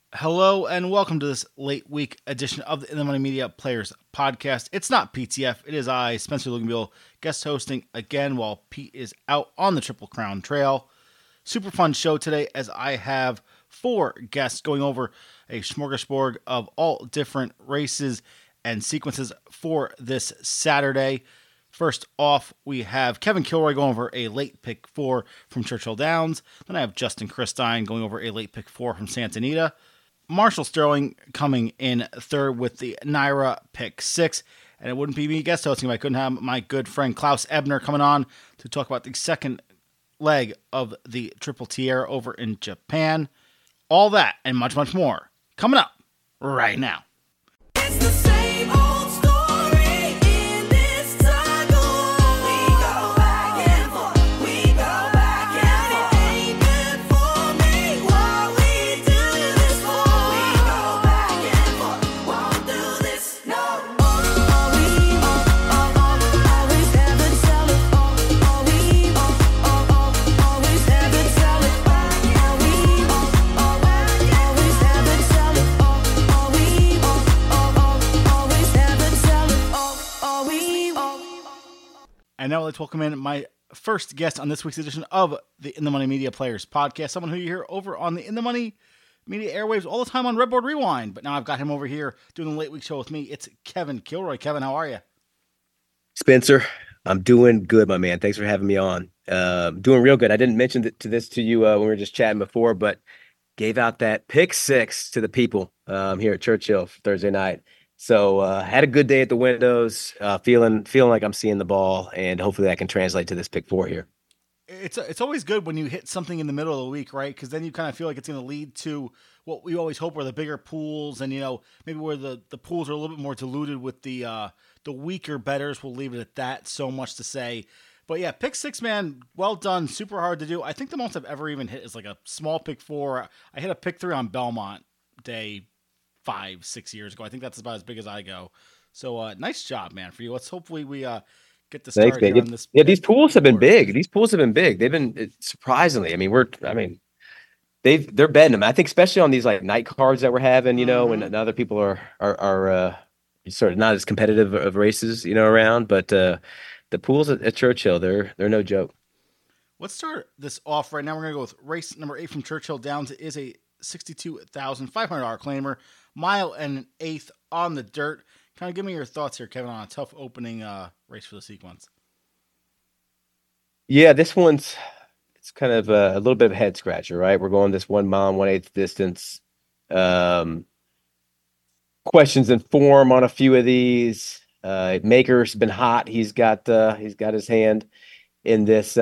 Hello and welcome to this late week edition of the In the Money Media Players Podcast. It's not PTF, it is I, Spencer Luganbill, guest hosting again while Pete is out on the Triple Crown Trail. Super fun show today as I have four guests going over a smorgasbord of all different races and sequences for this Saturday. First off, we have Kevin Kilroy going over a late pick 4 from Churchill Downs. Then I have Justin Christine going over a late pick 4 from Santa Anita. Marshall Sterling coming in third with the Naira pick 6. And it wouldn't be me guest hosting if I couldn't have my good friend Klaus Ebner coming on to talk about the second leg of the Triple Tiara over in Japan. All that and much, much more coming up right now. It's the same old story in this cycle. We go back and forth. We go back and forth. It ain't good for me what we do this for. We go back and forth. Won't do this no more. Always have it, sell it. Always have it, sell it. Always have it, sell it. And now let's welcome in my first guest on this week's edition of the In the Money Media Players Podcast. Someone who you hear over on the In the Money Media airwaves all the time on Redboard Rewind. But now I've got him over here doing the late week show with me. It's Kevin Kilroy. Kevin, how are you? Spencer, I'm doing good, my man. Thanks for having me on. Doing real good. I didn't mention this to you when we were just chatting before, but gave out that pick 6 to the people here at Churchill for Thursday night. So had a good day at the windows, feeling like I'm seeing the ball, and hopefully that can translate to this pick 4 here. It's always good when you hit something in the middle of the week, right? Because then you kind of feel like it's going to lead to what we always hope are the bigger pools, and maybe where the pools are a little bit more diluted with the weaker bettors. We'll leave it at that. So much to say, but yeah, pick 6, man, well done. Super hard to do. I think the most I've ever even hit is like a small pick 4. I hit a pick 3 on Belmont Day 5-6 years ago. I think that's about as big as I go. So nice job, man, for you. Let's hopefully we get the start here on this. Yeah, these pools have been big. These pools have been big. They've been surprisingly. They're betting them. I think especially on these like night cards that we're having, when other people are sort of not as competitive of races, around. But the pools at Churchill, they're no joke. Let's start this off right now. We're gonna go with race number 8 from Churchill Downs. It is a $62,500 claimer, mile and an eighth on the dirt. Kind of give me your thoughts here, Kevin, on a tough opening race for the sequence. Yeah, this one's it's kind of a little bit of a head scratcher, right? We're going this 1 mile, 1/8 distance. Questions in form on a few of these. Maker's been hot. He's got his hand in this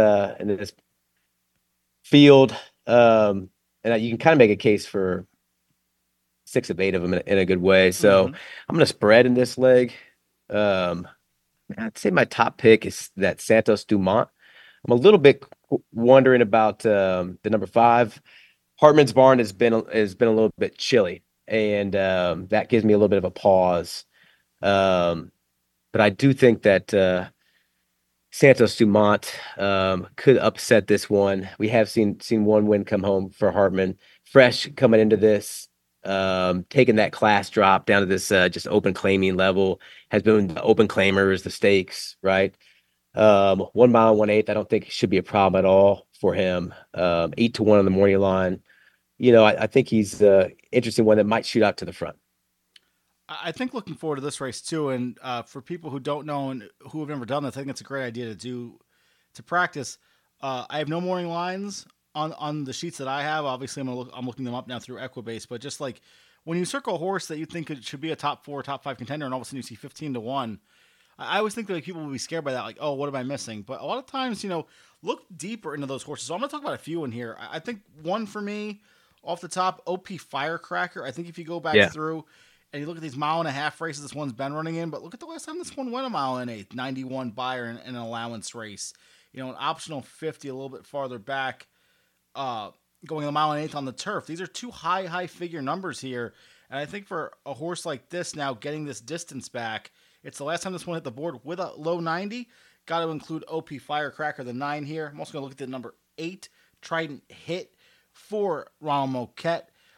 field. And you can kind of make a case for 6 of 8 of them in a good way. So I'm going to spread in this leg. I'd say my top pick is that Santos Dumont. I'm a little bit wondering about the number 5. Hartman's Barn has been a little bit chilly, and that gives me a little bit of a pause. But I do think that Santos Dumont could upset this one. We have seen one win come home for Hartman. Fresh coming into this, taking that class drop down to this just open claiming level, has been the open claimers, the stakes, right? 1 mile, 1/8, I don't think it should be a problem at all for him. 8-1 on the morning line. I think he's the interesting one that might shoot out to the front. I think looking forward to this race too, and for people who don't know and who have never done this, I think it's a great idea to practice. I have no morning lines on the sheets that I have. Obviously, I'm looking them up now through Equibase, but just like when you circle a horse that you think it should be a top 4, top 5 contender, and all of a sudden you see 15-1, I always think that people will be scared by that, like, oh, what am I missing? But a lot of times, look deeper into those horses. So I'm going to talk about a few in here. I think one for me, off the top, OP Firecracker. I think if you go back through and you look at these 1.5-mile races this one's been running in, but look at the last time this one went 1 mile and 1/8, 91 buyer in an allowance race. An optional 50 a little bit farther back, going 1 mile and 1/8 on the turf. These are 2 high figure numbers here. And I think for a horse like this now getting this distance back, it's the last time this one hit the board with a low 90. Got to include OP Firecracker, the 9 here. I'm also going to look at the number 8, Trident Hit for Ronald Moquette.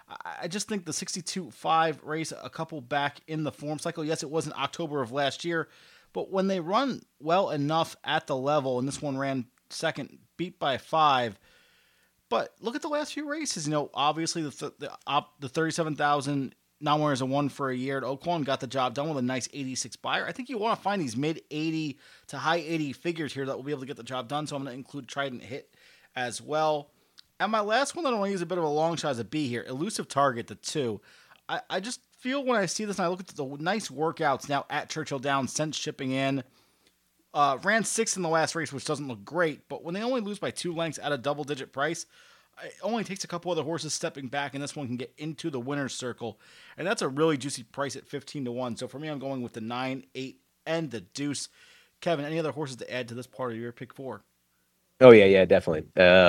I just think the 62.5 race a couple back in the form cycle. Yes, it was in October of last year, but when they run well enough at the level, and this one ran second, beat by 5. But look at the last few races. Obviously the 37,000 non-winners and won for a year at Oaklawn got the job done with a nice 86 buyer. I think you want to find these mid 80 to high 80 figures here that will be able to get the job done. So I'm going to include Trident Hit as well. And my last one that I want to use a bit of a long shot as a B here, Elusive Target, the 2. I just feel when I see this and I look at the nice workouts now at Churchill Downs since shipping in. Ran 6th in the last race, which doesn't look great, but when they only lose by 2 lengths at a double-digit price, it only takes a couple other horses stepping back, and this one can get into the winner's circle, and that's a really juicy price at 15-1. So for me, I'm going with the 9, 8, and the deuce. Kevin, any other horses to add to this part of your pick 4? Oh yeah, definitely.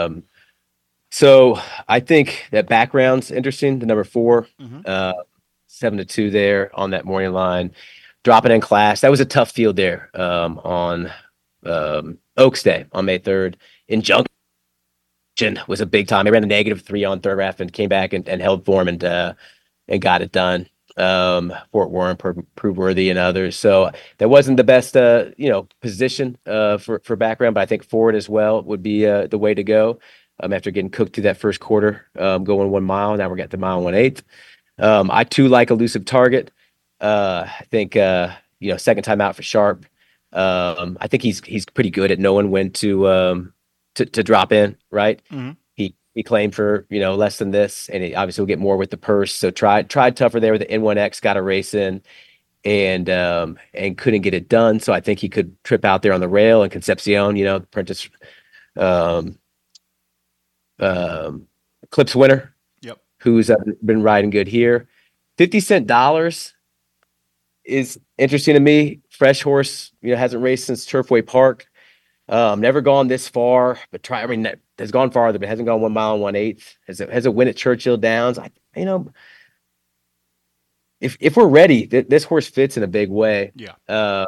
So I think that background's interesting. The number 4, 7-2 there on that morning line, dropping in class. That was a tough field there on Oaks Day on May 3rd. Injunction was a big time. They ran a -3 on third half and came back and held form and got it done. Fort Warren, Prove Worthy, and others. So that wasn't the best position for background, but I think forward as well would be the way to go. After getting cooked through that first quarter, going 1 mile, now we're getting to mile 1/8. I too like Elusive Target. I think second time out for Sharp. I think he's pretty good at knowing when to drop in, right? Mm-hmm. He claimed for less than this, and he obviously will get more with the purse. So tried tougher there with the N1X, got a race in, and couldn't get it done. So I think he could trip out there on the rail. And Concepcion, Prentice Eclipse winner, who's been riding good here. 50-cent dollars is interesting to me. Fresh horse, hasn't raced since Turfway Park. Never gone this far, but has gone farther, but hasn't gone 1 mile and 1/8. Has a win at Churchill Downs. If we're ready, this horse fits in a big way. Yeah.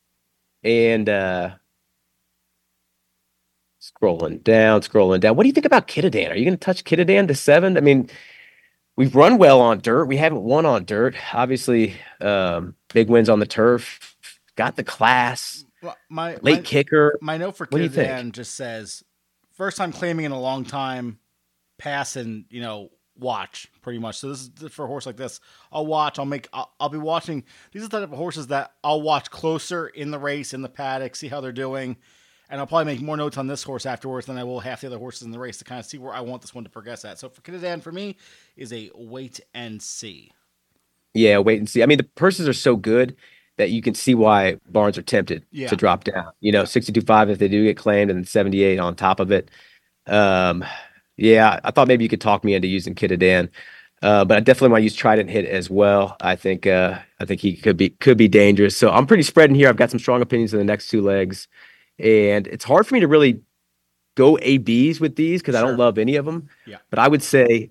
Scrolling down. What do you think about Kitadan? Are you going to touch Kitadan to 7? I mean, we've run well on dirt. We haven't won on dirt. Obviously, big wins on the turf. Got the class. Well, late kicker. My note for Kitadan just says, first time claiming in a long time, pass and, watch pretty much. So this is for a horse like this. I'll watch. I'll be watching. These are the type of horses that I'll watch closer in the race, in the paddock, see how they're doing. And I'll probably make more notes on this horse afterwards than I will half the other horses in the race to kind of see where I want this one to progress at. So for Kitadan, for me, is a wait and see. Yeah, wait and see. I mean, the purses are so good that you can see why barns are tempted to drop down. 62.5 if they do get claimed, and then 78 on top of it. I thought maybe you could talk me into using Kitadan, but I definitely want to use Trident Hit as well. I think he could be dangerous. So I'm pretty spreading here. I've got some strong opinions in the next 2 legs. And it's hard for me to really go ABs with these because I don't love any of them. Yeah. But I would say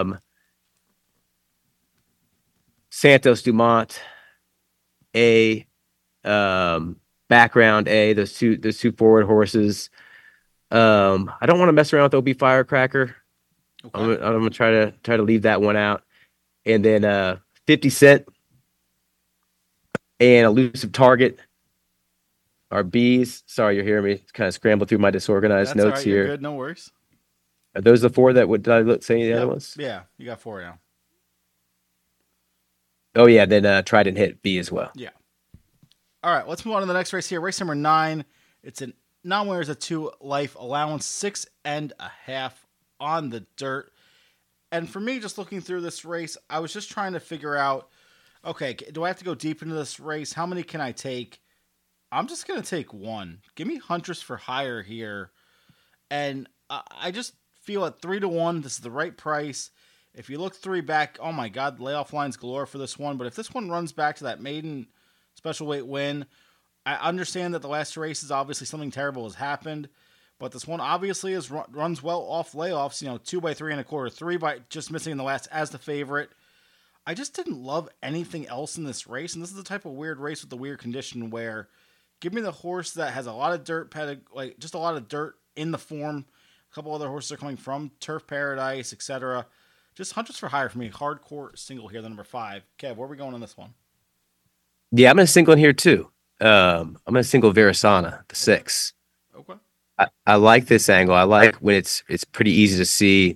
Santos Dumont, A, background A, those two forward horses. I don't want to mess around with OB Firecracker. Okay. I'm gonna try to leave that one out. And then 50 Cent and Elusive Target are B's. Sorry, you're hearing me kind of scramble through my disorganized notes right, here. You're good, no worries. Are those the 4 did I say the other ones? Yeah, you got 4 now. Oh yeah, then Trident Hit B as well. Yeah. All right, let's move on to the next race here. Race number 9. It's a non-winners at 2 life allowance, 6.5 on the dirt. And for me, just looking through this race, I was just trying to figure out, okay, do I have to go deep into this race? How many can I take? I'm just going to take 1. Give me Huntress for hire here. And I just feel at 3-1, this is the right price. If you look 3 back, oh my God, layoff lines galore for this one. But if this one runs back to that maiden special weight win, I understand that the last 2 races, obviously something terrible has happened. But this one obviously runs well off layoffs, 2 by 3.25, 3 by just missing in the last as the favorite. I just didn't love anything else in this race. And this is the type of weird race with the weird condition where give me the horse that has a lot of dirt, like just a lot of dirt in the form. A couple other horses are coming from Turf Paradise, etc. just Hunters for Hire for me. Hardcore single here, the number 5. Kev, where are we going on this one? Yeah, I'm going to single in here too. I'm going to single Verasana, the 6. Okay. I like this angle. I like when it's pretty easy to see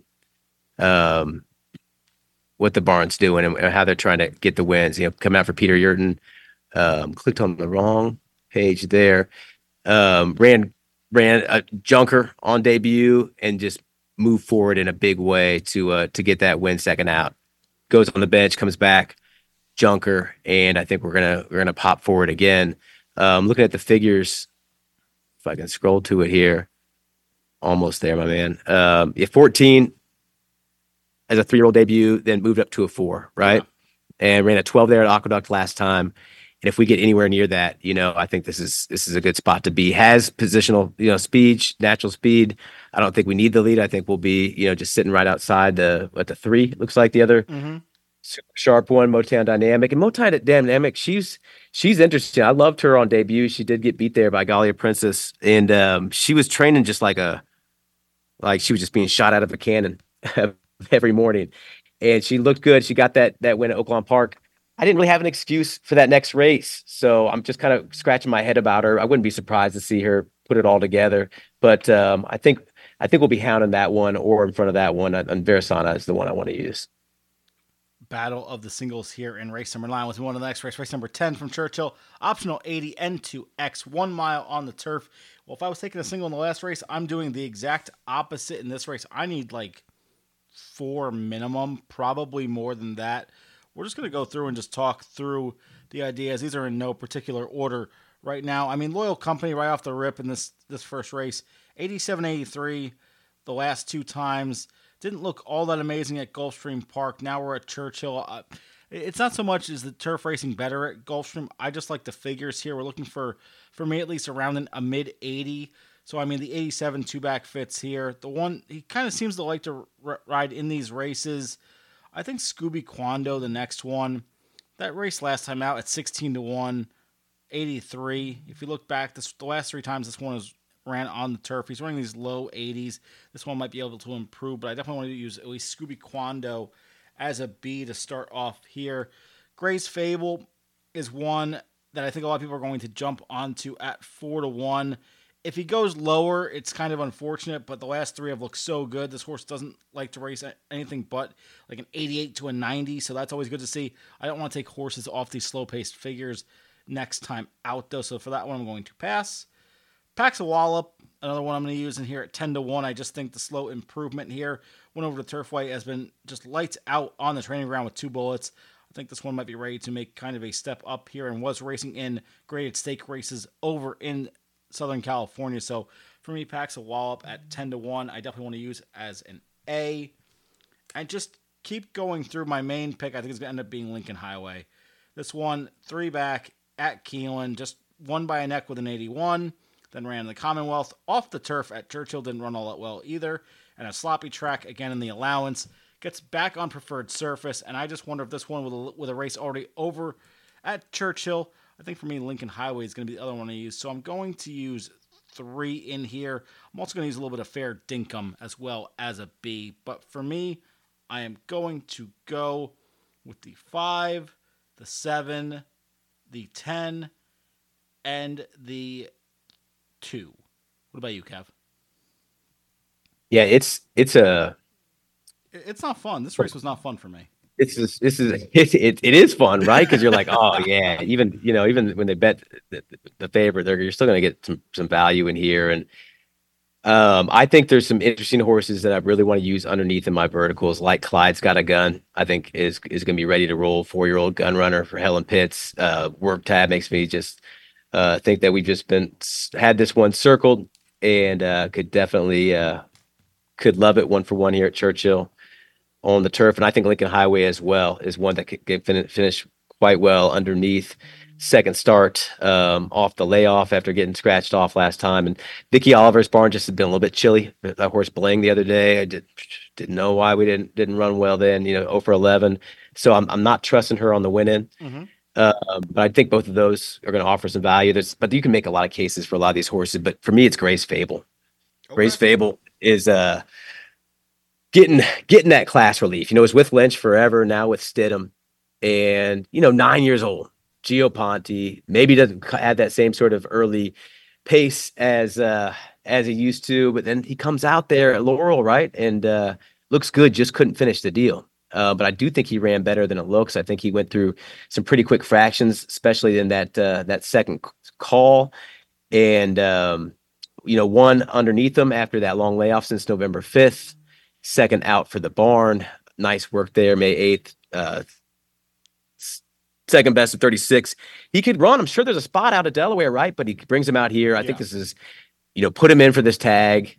what the barn's doing and how they're trying to get the wins. Coming out for Peter Yurton. Clicked on the wrong page there. Ran a junker on debut and just moved forward in a big way to get that win second out. Goes on the bench, comes back, junker, and I think we're gonna pop forward again. Looking at the figures, if I can scroll to it here, almost there, my man. 14 as a 3-year-old debut, then moved up to a 4, right? Yeah. And ran a 12 there at Aqueduct last time. And if we get anywhere near that, I think this is a good spot to be. Has positional, speed, natural speed. I don't think we need the lead. I think we'll be, just sitting right outside the 3. It looks like the other super sharp one, Motown Dynamic. And Motown Dynamic, she's interesting. I loved her on debut. She did get beat there by Galia Princess, and she was training just like she was just being shot out of a cannon every morning. And she looked good. She got that win at Oaklawn Park. I didn't really have an excuse for that next race, so I'm just kind of scratching my head about her. I wouldn't be surprised to see her put it all together, but I think we'll be hounding that one or in front of that one. And Verasana is the one I want to use. Battle of the singles here in race number 9 was one of the next race number 10 from Churchill. Optional 80 N2X, 1 mile on the turf. Well, if I was taking a single in the last race, I'm doing the exact opposite in this race. I need like 4 minimum, probably more than that. We're just going to go through and just talk through the ideas. These are in no particular order right now. I mean, Loyal Company right off the rip in this first race, 87-83 the last 2 times. Didn't look all that amazing at Gulfstream Park. Now we're at Churchill. It's not so much is the turf racing better at Gulfstream. I just like the figures here. We're looking for me at least around a mid 80. So, I mean, the 87 2-back fits here. The one, he kind of seems to like to ride in these races. I think Scooby Quando, the next one, that race last time out at 16-1, 83. If you look back, the last 3 times this one ran on the turf, he's running these low 80s. This one might be able to improve, but I definitely want to use at least Scooby Quando as a B to start off here. Gray's Fable is one that I think a lot of people are going to jump onto at 4-1. If he goes lower, it's kind of unfortunate, but the last 3 have looked so good. This horse doesn't like to race anything but like an 88 to a 90, so that's always good to see. I don't want to take horses off these slow-paced figures next time out, though, so for that one, I'm going to pass. Pax a Wallop, another one I'm going to use in here at 10-1. I just think the slow improvement here, went over to Turfway, has been just lights out on the training ground with 2 bullets. I think this one might be ready to make kind of a step up here and was racing in graded stake races over in Southern California. So for me, Pax a Wallop at 10-1, I definitely want to use as an A. And just keep going through my main pick. I think it's going to end up being Lincoln Highway. This one, 3-back at Keeneland, just won by a neck with an 81, then ran the Commonwealth off the turf at Churchill, didn't run all that well either, and a sloppy track again in the allowance, gets back on preferred surface, and I just wonder if this one with a race already over at Churchill, I think for me, Lincoln Highway is going to be the other one I use. So I'm going to use 3 in here. I'm also going to use a little bit of Fair Dinkum as well as a B. But for me, I am going to go with the 5, the 7, the 10, and the 2. What about you, Kev? Yeah, it's not fun. This race was not fun for me. It is fun, right? Because you're like, oh yeah, even when they bet the favorite, you're still going to get some value in here. And I think there's some interesting horses that I really want to use underneath in my verticals, like Clyde's Got a Gun. I think is going to be ready to roll. 4-year-old gun runner for Helen Pitts. Work Tab makes me just think that we've just had this one circled and could definitely could love it 1-for-1 here at Churchill on the turf. And I think Lincoln Highway as well is one that could finish quite well underneath. Second start off the layoff after getting scratched off last time. And Vicky Oliver's barn just had been a little bit chilly. That horse Bling the other day, I didn't know why we didn't run well then, 0-for-11. So I'm not trusting her on the win in. Mm-hmm. But I think both of those are going to offer some value. But you can make a lot of cases for a lot of these horses. But for me, it's Gray's Fable. Okay. Gray's Fable is getting that class relief. You know, was with Lynch forever, now with Stidham, and 9 years old. Gio Ponte maybe doesn't have that same sort of early pace as he used to, but then he comes out there at Laurel, right, and looks good. Just couldn't finish the deal. But I do think he ran better than it looks. I think he went through some pretty quick fractions, especially in that second call, and one underneath him after that long layoff since November 5th. Second out for the barn. Nice work there. May 8th. Second best of 36. He could run. I'm sure there's a spot out of Delaware, right? But he brings him out here. I think this is, put him in for this tag.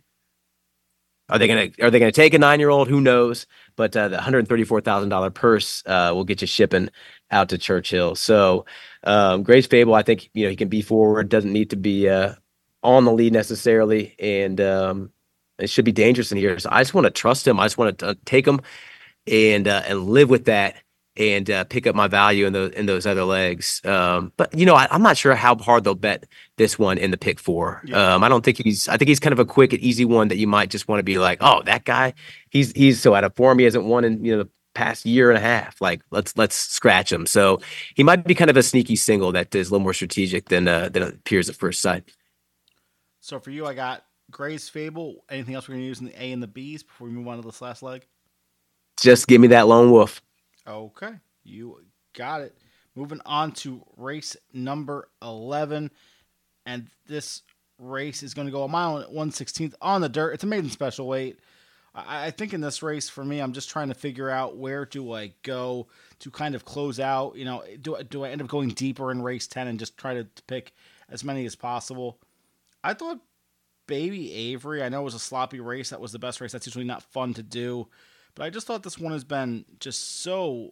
Are they gonna take a 9-year-old? Who knows? But the $134,000 purse will get you shipping out to Churchill. So Grace Fable, I think he can be forward. Doesn't need to be on the lead necessarily, and it should be dangerous in here. So I just want to trust him. I just want to take him and live with that and pick up my value in those other legs. But I'm not sure how hard they'll bet this one in the pick 4. I don't think I think he's kind of a quick and easy one that you might just want to be like, oh, that guy, he's so out of form. He hasn't won in the past year and a half. Like let's scratch him. So he might be kind of a sneaky single that is a little more strategic than it appears at first sight. So for you, I got Grace Fable. Anything else we're gonna use in the A and the B's before we move on to this last leg? Just give me that lone wolf. Okay, you got it. Moving on to race number 11, and this race is going to go a mile and 1/16 on the dirt. It's a maiden special weight. I think in this race, for me, I'm just trying to figure out where do I go to kind of close out. Do I end up going deeper in race 10 and just try to pick as many as possible? I thought Baby Avery, I know it was a sloppy race. That was the best race. That's usually not fun to do. But I just thought this one has been just so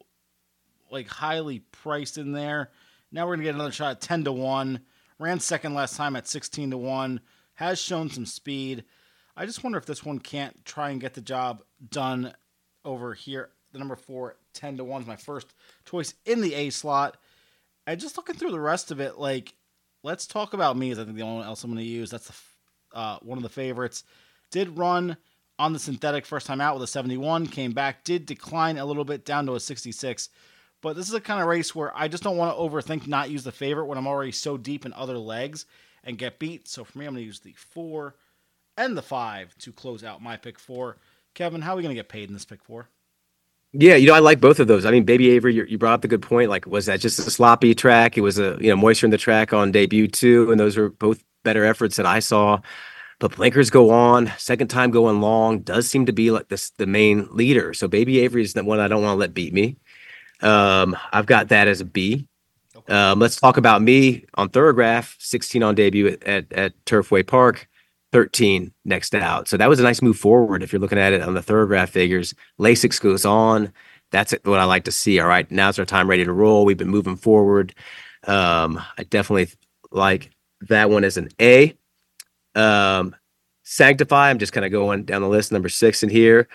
highly priced in there. Now we're going to get another shot at 10-1. Ran second last time at 16-1. Has shown some speed. I just wonder if this one can't try and get the job done over here. The number 4, 10-1 is my first choice in the A slot. And just looking through the rest of it, Let's Talk About Me is I think the only one else I'm going to use. That's one of the favorites. Did run on the synthetic first time out with a 71, came back, did decline a little bit down to a 66. But this is a kind of race where I just don't want to overthink not use the favorite when I'm already so deep in other legs and get beat. So for me, I'm going to use the 4 and the 5 to close out my pick 4. Kevin, how are we going to get paid in this pick 4? Yeah, I like both of those. I mean, Baby Avery, you brought up a good point. Was that just a sloppy track? It was moisture in the track on debut too, and those were both better efforts that I saw. But blinkers go on, second time going long, does seem to be the main leader. So Baby Avery is the one I don't want to let beat me. I've got that as a B. Okay. Let's Talk About Me on Thorograph, 16 on debut at Turfway Park, 13 next out. So that was a nice move forward if you're looking at it on the Thorograph figures. Lasix goes on. That's what I like to see. All right, now's our time, ready to roll. We've been moving forward. I definitely like that one as an A. Sanctify, I'm just kind of going down the list, number 6 in here.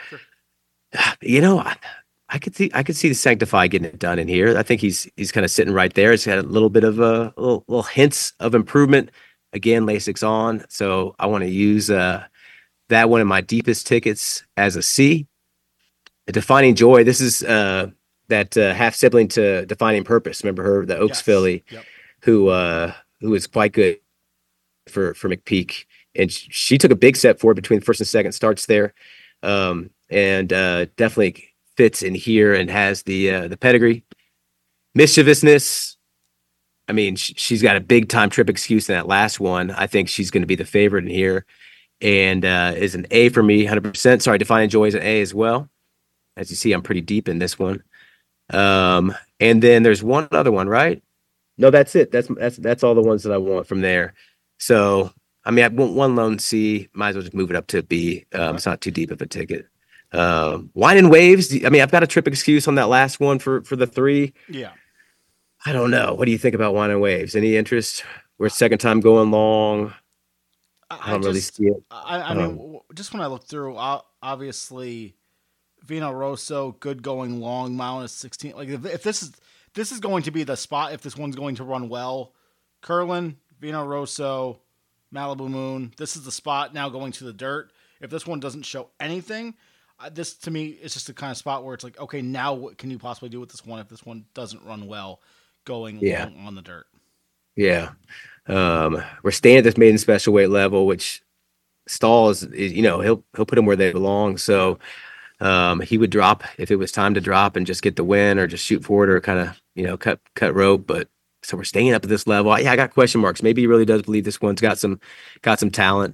Sure. I could see the Sanctify getting it done in here. I think he's kind of sitting right there. It's got a little bit of a little hints of improvement. Again, Lasix on, so I want to use that one in my deepest tickets as a C. Defining Joy. This is that half sibling to Defining Purpose. Remember her, the Oaks filly, yep. who is quite good for McPeak. And she took a big step forward between the first and second starts there, and definitely fits in here and has the pedigree. Mischievousness. I mean, she's got a big time trip excuse in that last one. I think she's going to be the favorite in here, and is an A for me, 100%. Sorry, Defining Joy is an A as well. As you see, I'm pretty deep in this one. And then there's one other one, right? No, that's it. That's all the ones that I want from there. So, I mean, I want one lone C. Might as well just move it up to a B. It's not too deep of a ticket. Wine and Waves. I mean, I've got a trip excuse on that last one for the 3. Yeah. I don't know. What do you think about Wine and Waves? Any interest? We're second time going long. I don't really see it. I mean, just when I look through, obviously, Vino Rosso, good going long, mile and 16. If this is going to be the spot, if this one's going to run well, Curlin, Vino Rosso, Malibu Moon, this is the spot now going to the dirt. If this one doesn't show anything, This to me is just the kind of spot where it's like, okay, now what can you possibly do with this one if this one doesn't run well going Yeah. long on the dirt? Yeah. We're staying at this maiden special weight level, which Stahl is he'll put him where they belong. So he would drop if it was time to drop and just get the win or just shoot forward or kind of, cut rope. But so we're staying up at this level. Yeah, I got question marks. Maybe he really does believe this one's got some talent.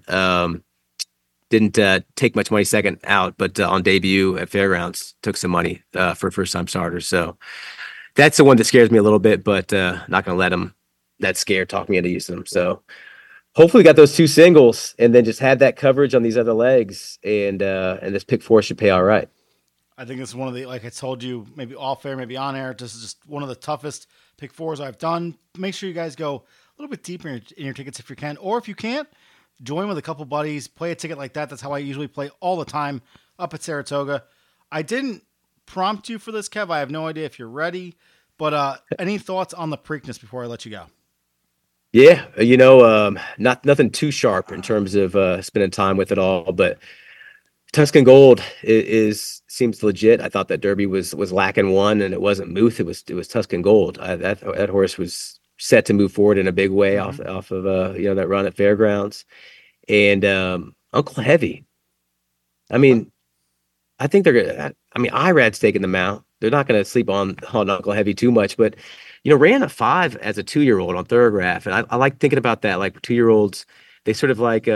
Didn't take much money second out, but on debut at Fairgrounds took some money for first time starters. So that's the one that scares me a little bit, but not gonna let that scare talk me into using them. So hopefully got those two singles and then just had that coverage on these other legs and this pick 4 should pay all right. I think it's one of the, like I told you, maybe off air, maybe on air. This is just one of the toughest pick 4s I've done. Make sure you guys go a little bit deeper in your tickets if you can, or if you can't, join with a couple buddies, play a ticket like that. That's how I usually play all the time up at Saratoga. I didn't prompt you for this, Kev. I have no idea if you're ready, but any thoughts on the Preakness before I let you go? Yeah, nothing too sharp in terms of spending time with it all, but Tuscan Gold seems legit. I thought that Derby was lacking one, and it wasn't Muth. It was Tuscan Gold. That horse was set to move forward in a big way off of that run at Fairgrounds, and Uncle Heavy. I mean, I think they're gonna. I mean, Irad's taking them out. They're not going to sleep on Uncle Heavy too much, but ran a 5 as a 2-year-old on Thoroughgraph, and I like thinking about that. Like 2-year-olds, they sort of like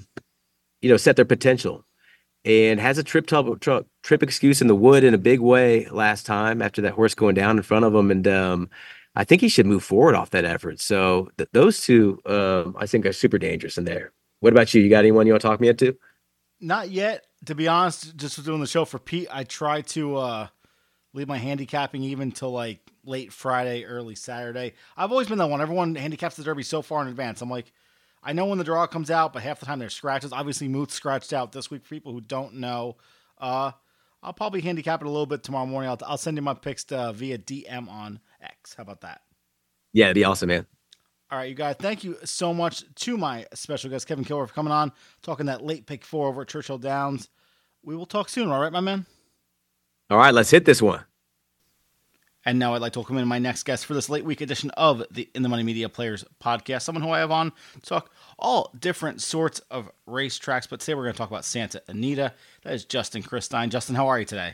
set their potential, and has a trip excuse in the wood in a big way last time after that horse going down in front of him, and I think he should move forward off that effort. So those two, I think, are super dangerous in there. What about you? You got anyone you want to talk me into? Not yet, to be honest. Just doing the show for Pete, I try to leave my handicapping even till like late Friday, early Saturday. I've always been that one. Everyone handicaps the Derby so far in advance. I'm like, I know when the draw comes out, but half the time there's scratches. Obviously, Muth scratched out this week. For people who don't know, I'll probably handicap it a little bit tomorrow morning. I'll send you my picks via DM on X. How about that? Yeah, it'd be awesome, man. All right, you guys, thank you so much to my special guest, Kevin Kilgore, for coming on, talking that late pick 4 over at Churchill Downs. We will talk soon, all right, my man? All right, let's hit this one. And now I'd like to welcome in my next guest for this late week edition of the In the Money Media Players podcast, someone who I have on to talk all different sorts of racetracks, but today we're going to talk about Santa Anita. That is Justin Christine. Justin, how are you today?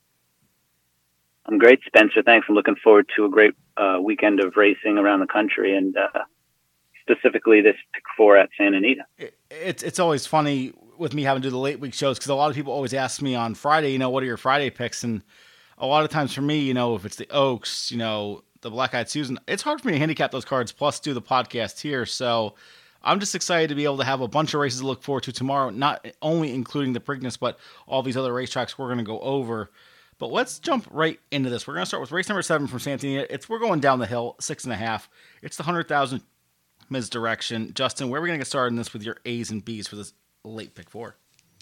I'm great, Spencer. Thanks. I'm looking forward to a great weekend of racing around the country, and specifically this pick 4 at Santa Anita. It's always funny with me having to do the late week shows because a lot of people always ask me on Friday, what are your Friday picks? And a lot of times for me, if it's the Oaks, the Black Eyed Susan, it's hard for me to handicap those cards plus do the podcast here. So I'm just excited to be able to have a bunch of races to look forward to tomorrow, not only including the Preakness, but all these other racetracks we're going to go over. But let's jump right into this. We're going to start with race number 7 from Santa Anita. We're going down the hill, 6.5. It's the 100,000 Ms. Direction. Justin, where are we going to get started in this with your A's and B's for this late pick 4?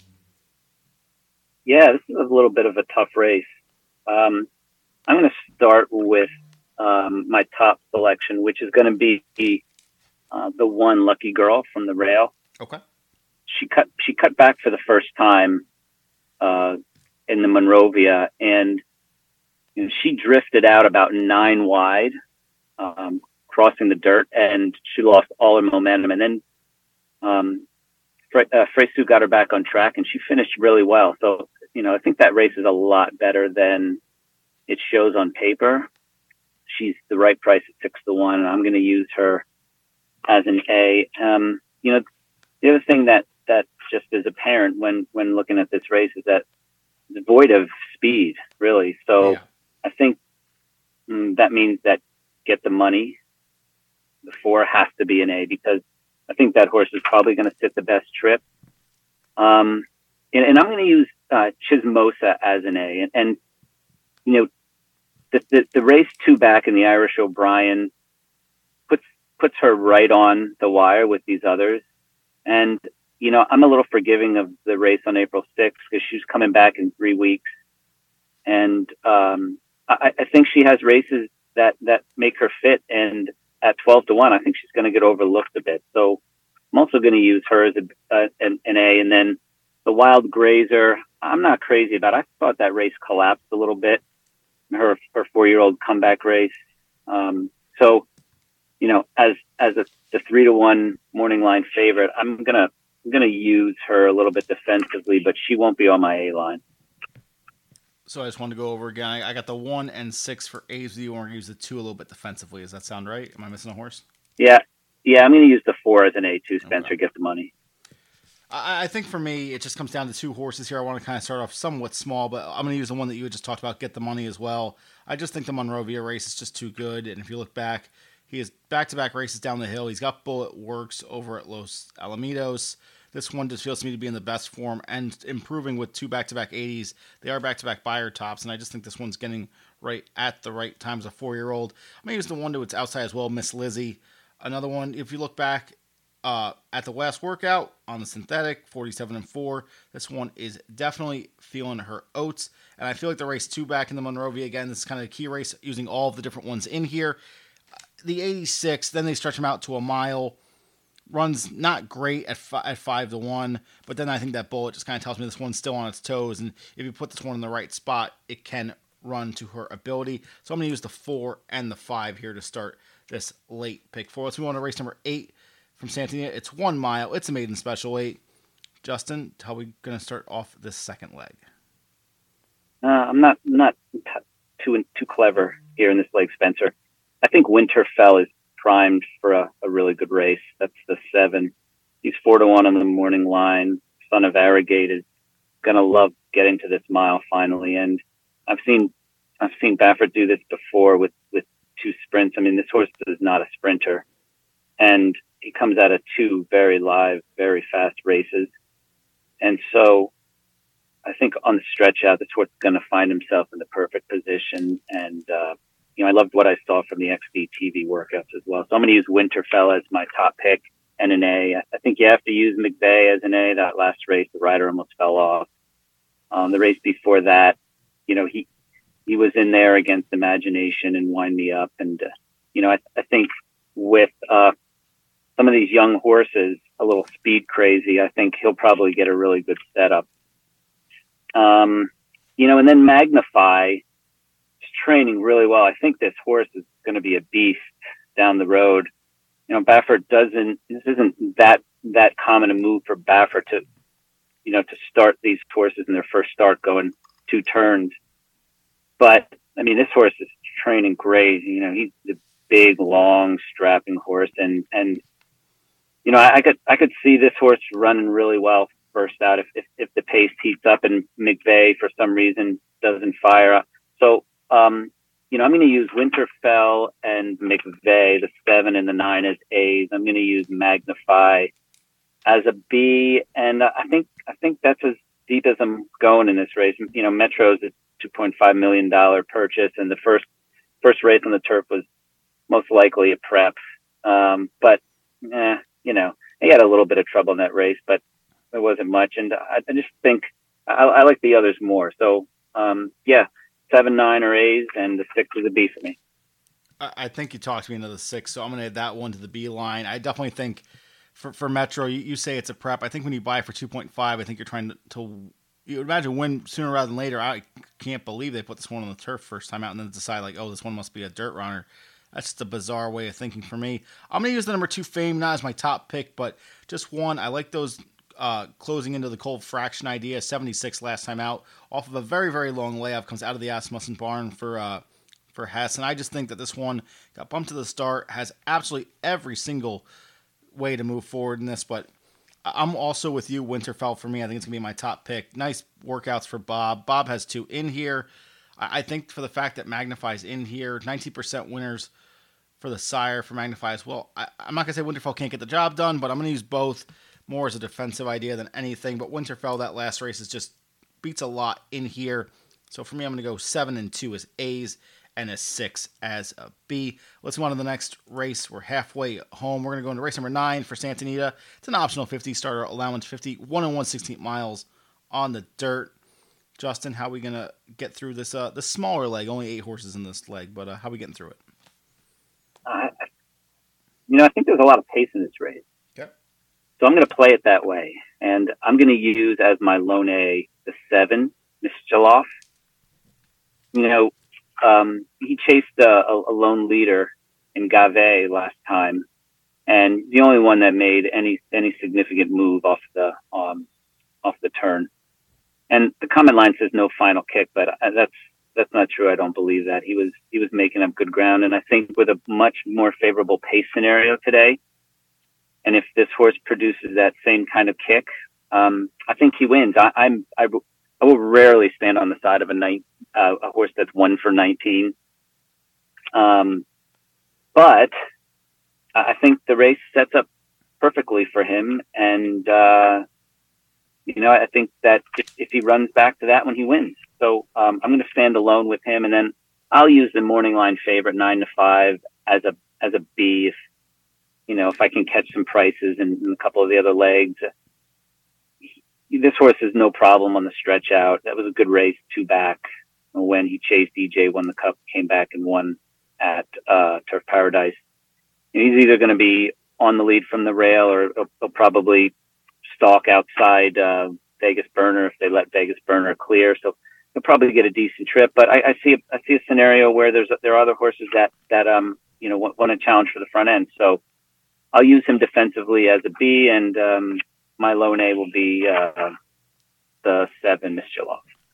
Yeah, this is a little bit of a tough race. I'm going to start with my top selection, which is going to be the one Lucky Girl from the rail. Okay. She cut back for the first time in the Monrovia, and she drifted out about 9 wide, crossing the dirt, and she lost all her momentum. And then Freysu got her back on track, and she finished really well. So, I think that race is a lot better than it shows on paper. She's the right price at 6-1, and I'm going to use her as an A. The other thing that just is apparent when looking at this race is that it's void of speed, really. So yeah. I think that means that Get the Money, the 4 has to be an A, because I think that horse is probably going to sit the best trip. And I'm going to use Chismosa as an A. And the race 2 back in the Irish O'Brien puts her right on the wire with these others. And, I'm a little forgiving of the race on April 6th because she's coming back in 3 weeks. And I think she has races that make her fit. And at 12-1, I think she's going to get overlooked a bit. So I'm also going to use her as an A. And then the Wild Grazer, I'm not crazy about it. I thought that race collapsed a little bit. Her 4-year-old comeback race. So, as the 3-1 morning line favorite, I'm gonna use her a little bit defensively, but she won't be on my A line. So I just wanted to go over again. I got the 1 and 6 for A's with you, and we're going to use the 2 a little bit defensively. Does that sound right? Am I missing a horse? Yeah, I'm gonna use the 4 as an A2. Spencer, Okay. get the money. I think for me, it just comes down to 2 horses here. I want to kind of start off somewhat small, but I'm going to use the one that you had just talked about, Get the Money as well. I just think the Monrovia race is just too good. And if you look back, he has back-to-back races down the hill. He's got Bullet Works over at Los Alamitos. This one just feels to me to be in the best form and improving with 2 back-to-back 80s. They are back-to-back buyer tops, and I just think this one's getting right at the right time as a 4-year-old. I'm going to use the one to its outside as well, Miss Lizzie. Another one, if you look back, at the last workout on the synthetic, 47-4. This one is definitely feeling her oats, and I feel like the race 2 back in the Monrovia again. This is kind of a key race using all of the different ones in here. The 86, then they stretch him out to a mile. Runs not great at 5-1, but then I think that Bullet just kind of tells me this one's still on its toes, and if you put this one in the right spot, it can run to her ability. So I'm going to use the 4 and the 5 here to start this late pick 4. Let's move on to race number 8. From Santina, it's 1 mile. It's a maiden special 8. Justin, how are we going to start off this second leg? I'm not too clever here in this leg, Spencer. I think Winterfell is primed for a really good race. That's the 7. He's 4-1 on the morning line. Son of Arrogate is gonna love getting to this mile finally. And I've seen Baffert do this before with 2 sprints. I mean, this horse is not a sprinter, and he comes out of 2 very live, very fast races. And so I think on the stretch out, this horse is going to find himself in the perfect position. And, I loved what I saw from the XD TV workouts as well. So I'm going to use Winterfell as my top pick and an A. I think you have to use McVeigh as an A. That last race, the rider almost fell off. The race before that, he was in there against Imagination and Wind Me Up. And, I think with, some of these young horses, a little speed crazy, I think he'll probably get a really good setup. And then Magnify is training really well. I think this horse is going to be a beast down the road. Baffert this isn't that common a move for Baffert to start these horses in their first start going 2 turns. But I mean, this horse is training great. He's a big, long, strapping horse, and I could see this horse running really well first out if the pace heats up and McVeigh for some reason doesn't fire up. So I'm going to use Winterfell and McVeigh, the 7 and the 9 as A's. I'm going to use Magnify as a B, and I think that's as deep as I'm going in this race. Metro's a $2.5 million purchase, and the first race on the turf was most likely a prep. But he had a little bit of trouble in that race, but it wasn't much. And I just think I like the others more. So, 7, 9 are A's, and the 6 is a B for me. I think you talked me into the 6, so I'm going to add that one to the B line. I definitely think for Metro, you say it's a prep. I think when you buy for 2.5, I think you're trying to you would imagine win sooner rather than later. I can't believe they put this one on the turf first time out and then decide this one must be a dirt runner. That's just a bizarre way of thinking for me. I'm going to use the number 2 Fame, not as my top pick, but just one. I like those closing into the cold fraction idea. 76 last time out, off of a very, very long layoff, comes out of the Asmussen barn for Hess. And I just think that this one got bumped to the start, has absolutely every single way to move forward in this, but I'm also with you, Winterfell for me. I think it's going to be my top pick. Nice workouts for Bob. Bob has 2 in here. I think for the fact that Magnify's in here, 19% winners for the sire for Magnify as well. I'm not going to say Winterfell can't get the job done, but I'm going to use both more as a defensive idea than anything. But Winterfell, that last race, is just beats a lot in here. So for me, I'm going to go 7 and 2 as A's and a 6 as a B. Let's move on to the next race. We're halfway home. We're going to go into race number 9 for Santa Anita. It's an optional 50 starter allowance 50, 1 and 1/16 miles on the dirt. Justin, how are we going to get through this the smaller leg? Only 8 horses in this leg, but how are we getting through it? I think there's a lot of pace in this race. Okay. So I'm going to play it that way. And I'm going to use as my lone A the 7, Mischiloff. You know, he chased a lone leader in Gave last time, and the only one that made any significant move off the turn. And the comment line says no final kick, but that's not true. I don't believe that. He was making up good ground, and I think with a much more favorable pace scenario today, and if this horse produces that same kind of kick, I think he wins. I will rarely stand on the side of a horse that's 1 for 19. But I think the race sets up perfectly for him. And, I think that if he runs back to that one, he wins. So I'm going to stand alone with him. And then I'll use the morning line favorite 9-5 as a B if I can catch some prices in a couple of the other legs. This horse is no problem on the stretch out. That was a good race, 2 back. When he chased DJ, won the Cup, came back and won at Turf Paradise. And he's either going to be on the lead from the rail, or he'll probably stalk outside Vegas Burner if they let Vegas Burner clear. So he'll probably get a decent trip. But I see a scenario where there are other horses that want to challenge for the front end. So I'll use him defensively as a B, and my lone A will be the 7, Mischiloff.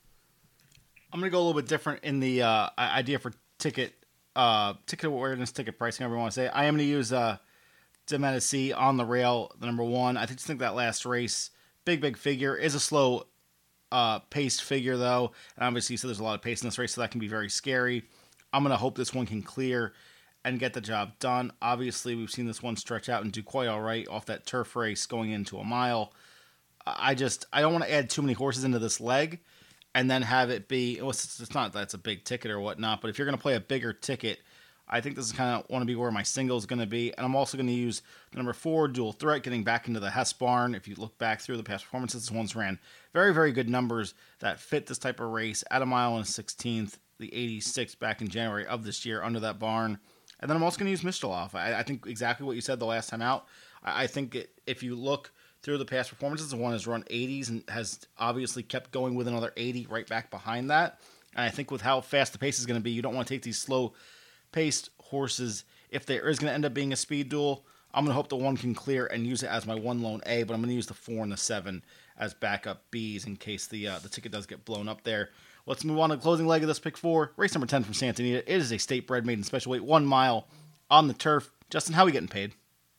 I'm going to go a little bit different in the idea for ticket awareness, ticket pricing, however you want to say it. I am going to use Demedicee on the rail, the number 1. I think that last race, big figure, is a slow paced figure, though. And obviously, you said there's a lot of pace in this race, so that can be very scary. I'm going to hope this one can clear and get the job done. Obviously, we've seen this one stretch out and do quite all right off that turf race going into a mile. I don't want to add too many horses into this leg and then have it be, it's not that's a big ticket or whatnot, but if you're going to play a bigger ticket, I think this is kind of want to be where my single is going to be. And I'm also going to use the number 4, Dual Threat, getting back into the Hess barn. If you look back through the past performances, this one's ran very, very good numbers that fit this type of race at a mile and a 16th, the 86th back in January of this year under that barn. And then I'm also going to use Mischiloff. I think exactly what you said the last time out. I think if you look through the past performances, the one has run 80s and has obviously kept going with another 80 right back behind that. And I think with how fast the pace is going to be, you don't want to take these slow-paced horses. If there is going to end up being a speed duel, I'm going to hope the 1 can clear and use it as my 1 lone A, but I'm going to use the 4 and the 7 as backup Bs in case the ticket does get blown up there. Let's move on to the closing leg of this pick 4. Race number 10 from Santa Anita. It is a state-bred maiden special weight, 1 mile on the turf. Justin, how are we getting paid?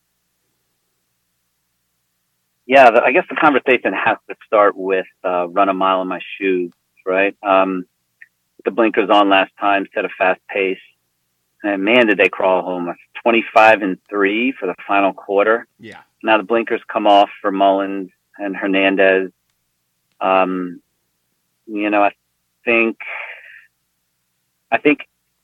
Yeah, I guess the conversation has to start with run a mile in my shoes, right? The blinkers on last time, set a fast pace. And man, did they crawl home. 25-3 for the final quarter. Yeah. Now the blinkers come off for Mullins and Hernandez. I think,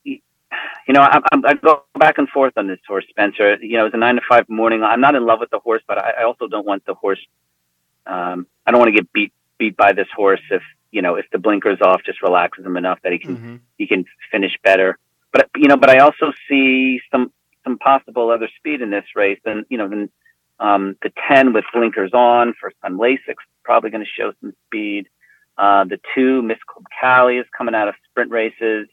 I go back and forth on this horse, Spencer. It's a 9-5 morning. I'm not in love with the horse, but I also don't want the horse. I don't want to get beat by this horse if the blinkers off just relaxes him enough that he can finish better. But I also see some possible other speed in this race. And the 10 with blinkers on, first time Lasix, probably going to show some speed. The 2, Miss Cali, is coming out of sprint races.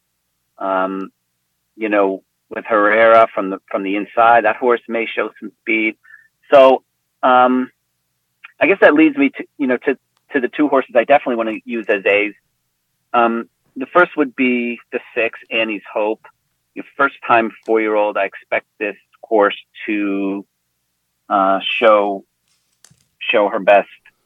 With Herrera from the inside, that horse may show some speed. So, I guess that leads me to the 2 horses I definitely want to use as A's. The first would be the 6, Annie's Hope. First time 4-year-old. I expect this horse to show her best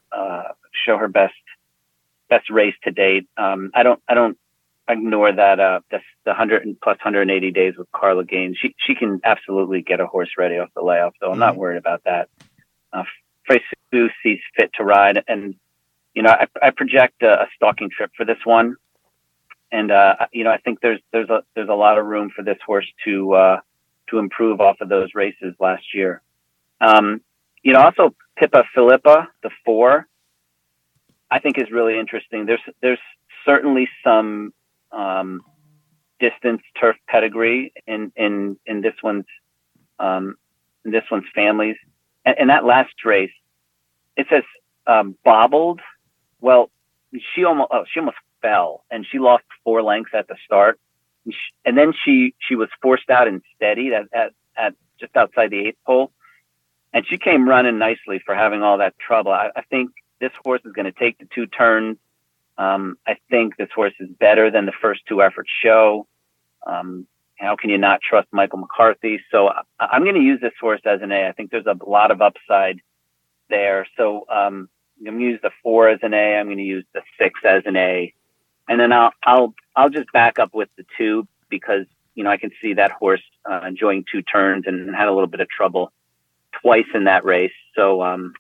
race to date. I don't ignore that the 100 plus 180 days with Carla Gaines. She can absolutely get a horse ready off the layoff, so I'm not worried about that. Freysu sees fit to ride, and I project a stalking trip for this one, and I think there's a lot of room for this horse to improve off of those races last year. Also Pippa Philippa, the 4, I think is really interesting. There's certainly some distance turf pedigree in this one's families, and that last race, it says bobbled. Well, she almost fell, and she lost 4 lengths at the start, and then she was forced out and steadied at just outside the 8th hole, and she came running nicely for having all that trouble. I think this horse is going to take the 2 turns. I think this horse is better than the first 2 efforts show. How can you not trust Michael McCarthy? So I'm going to use this horse as an A. I think there's a lot of upside there. So I'm going to use the 4 as an A. I'm going to use the 6 as an A, and then I'll just back up with the 2 because I can see that horse enjoying 2 turns and had a little bit of trouble twice in that race. So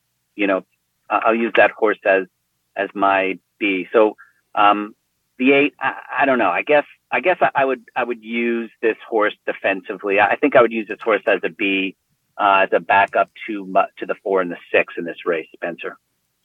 I'll use that horse as my B. So the 8, I don't know. I guess I would use this horse defensively. I think I would use this horse as a B, as a backup to the 4 and the 6 in this race, Spencer.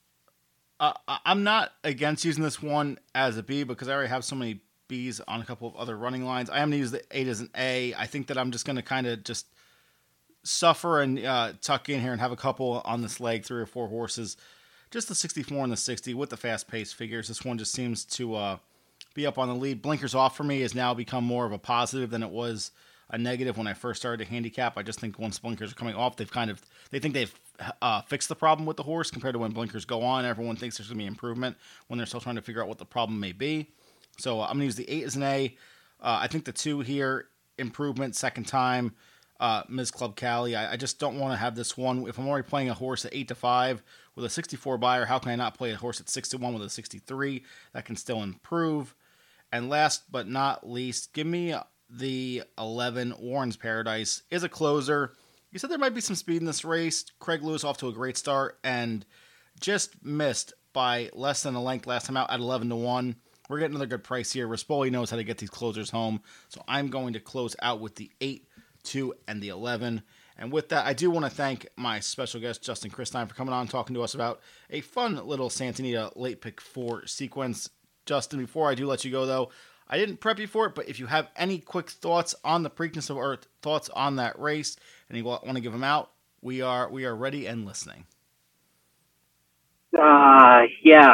I'm not against using this one as a B because I already have so many Bs on a couple of other running lines. I am going to use the 8 as an A. I think that I'm just going to kind of just suffer and tuck in here and have a couple on this leg, 3 or 4 horses. Just the 64 and the 60 with the fast pace figures. This one just seems to be up on the lead. Blinkers off for me has now become more of a positive than it was a negative when I first started to handicap. I just think once blinkers are coming off, they think they've fixed the problem with the horse compared to when blinkers go on. Everyone thinks there's going to be improvement when they're still trying to figure out what the problem may be. So I'm going to use the 8 as an A. I think the 2 here, improvement, second time, Ms. Club Cali. I just don't want to have this one. If I'm already playing a horse at 8-5 with a 64 buyer, how can I not play a horse at 6-1 with a 63? That can still improve. And last but not least, give me the 11, Warren's Paradise. Is a closer. You said there might be some speed in this race. Craig Lewis off to a great start and just missed by less than a length last time out at 11-1. We're getting another good price here. Rispoli knows how to get these closers home. So I'm going to close out with the 8, 2, and the 11. And with that, I do want to thank my special guest, Justin Christine, for coming on and talking to us about a fun little Santa Anita late pick 4 sequence. Justin, before I do let you go, though, I didn't prep you for it, but if you have any quick thoughts on the Preakness of Earth, thoughts on that race, and you want to give them out, we are ready and listening. Yeah.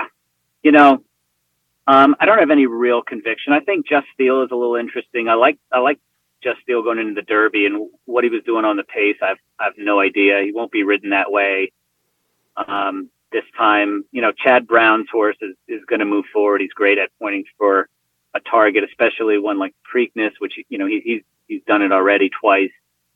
I don't have any real conviction. I think Just Steel is a little interesting. I like Just Steel going into the Derby, and what he was doing on the pace, I've no idea. He won't be ridden that way this time. Chad Brown's horse is going to move forward. He's great at pointing for a target, especially one like Preakness, which he's done it already twice.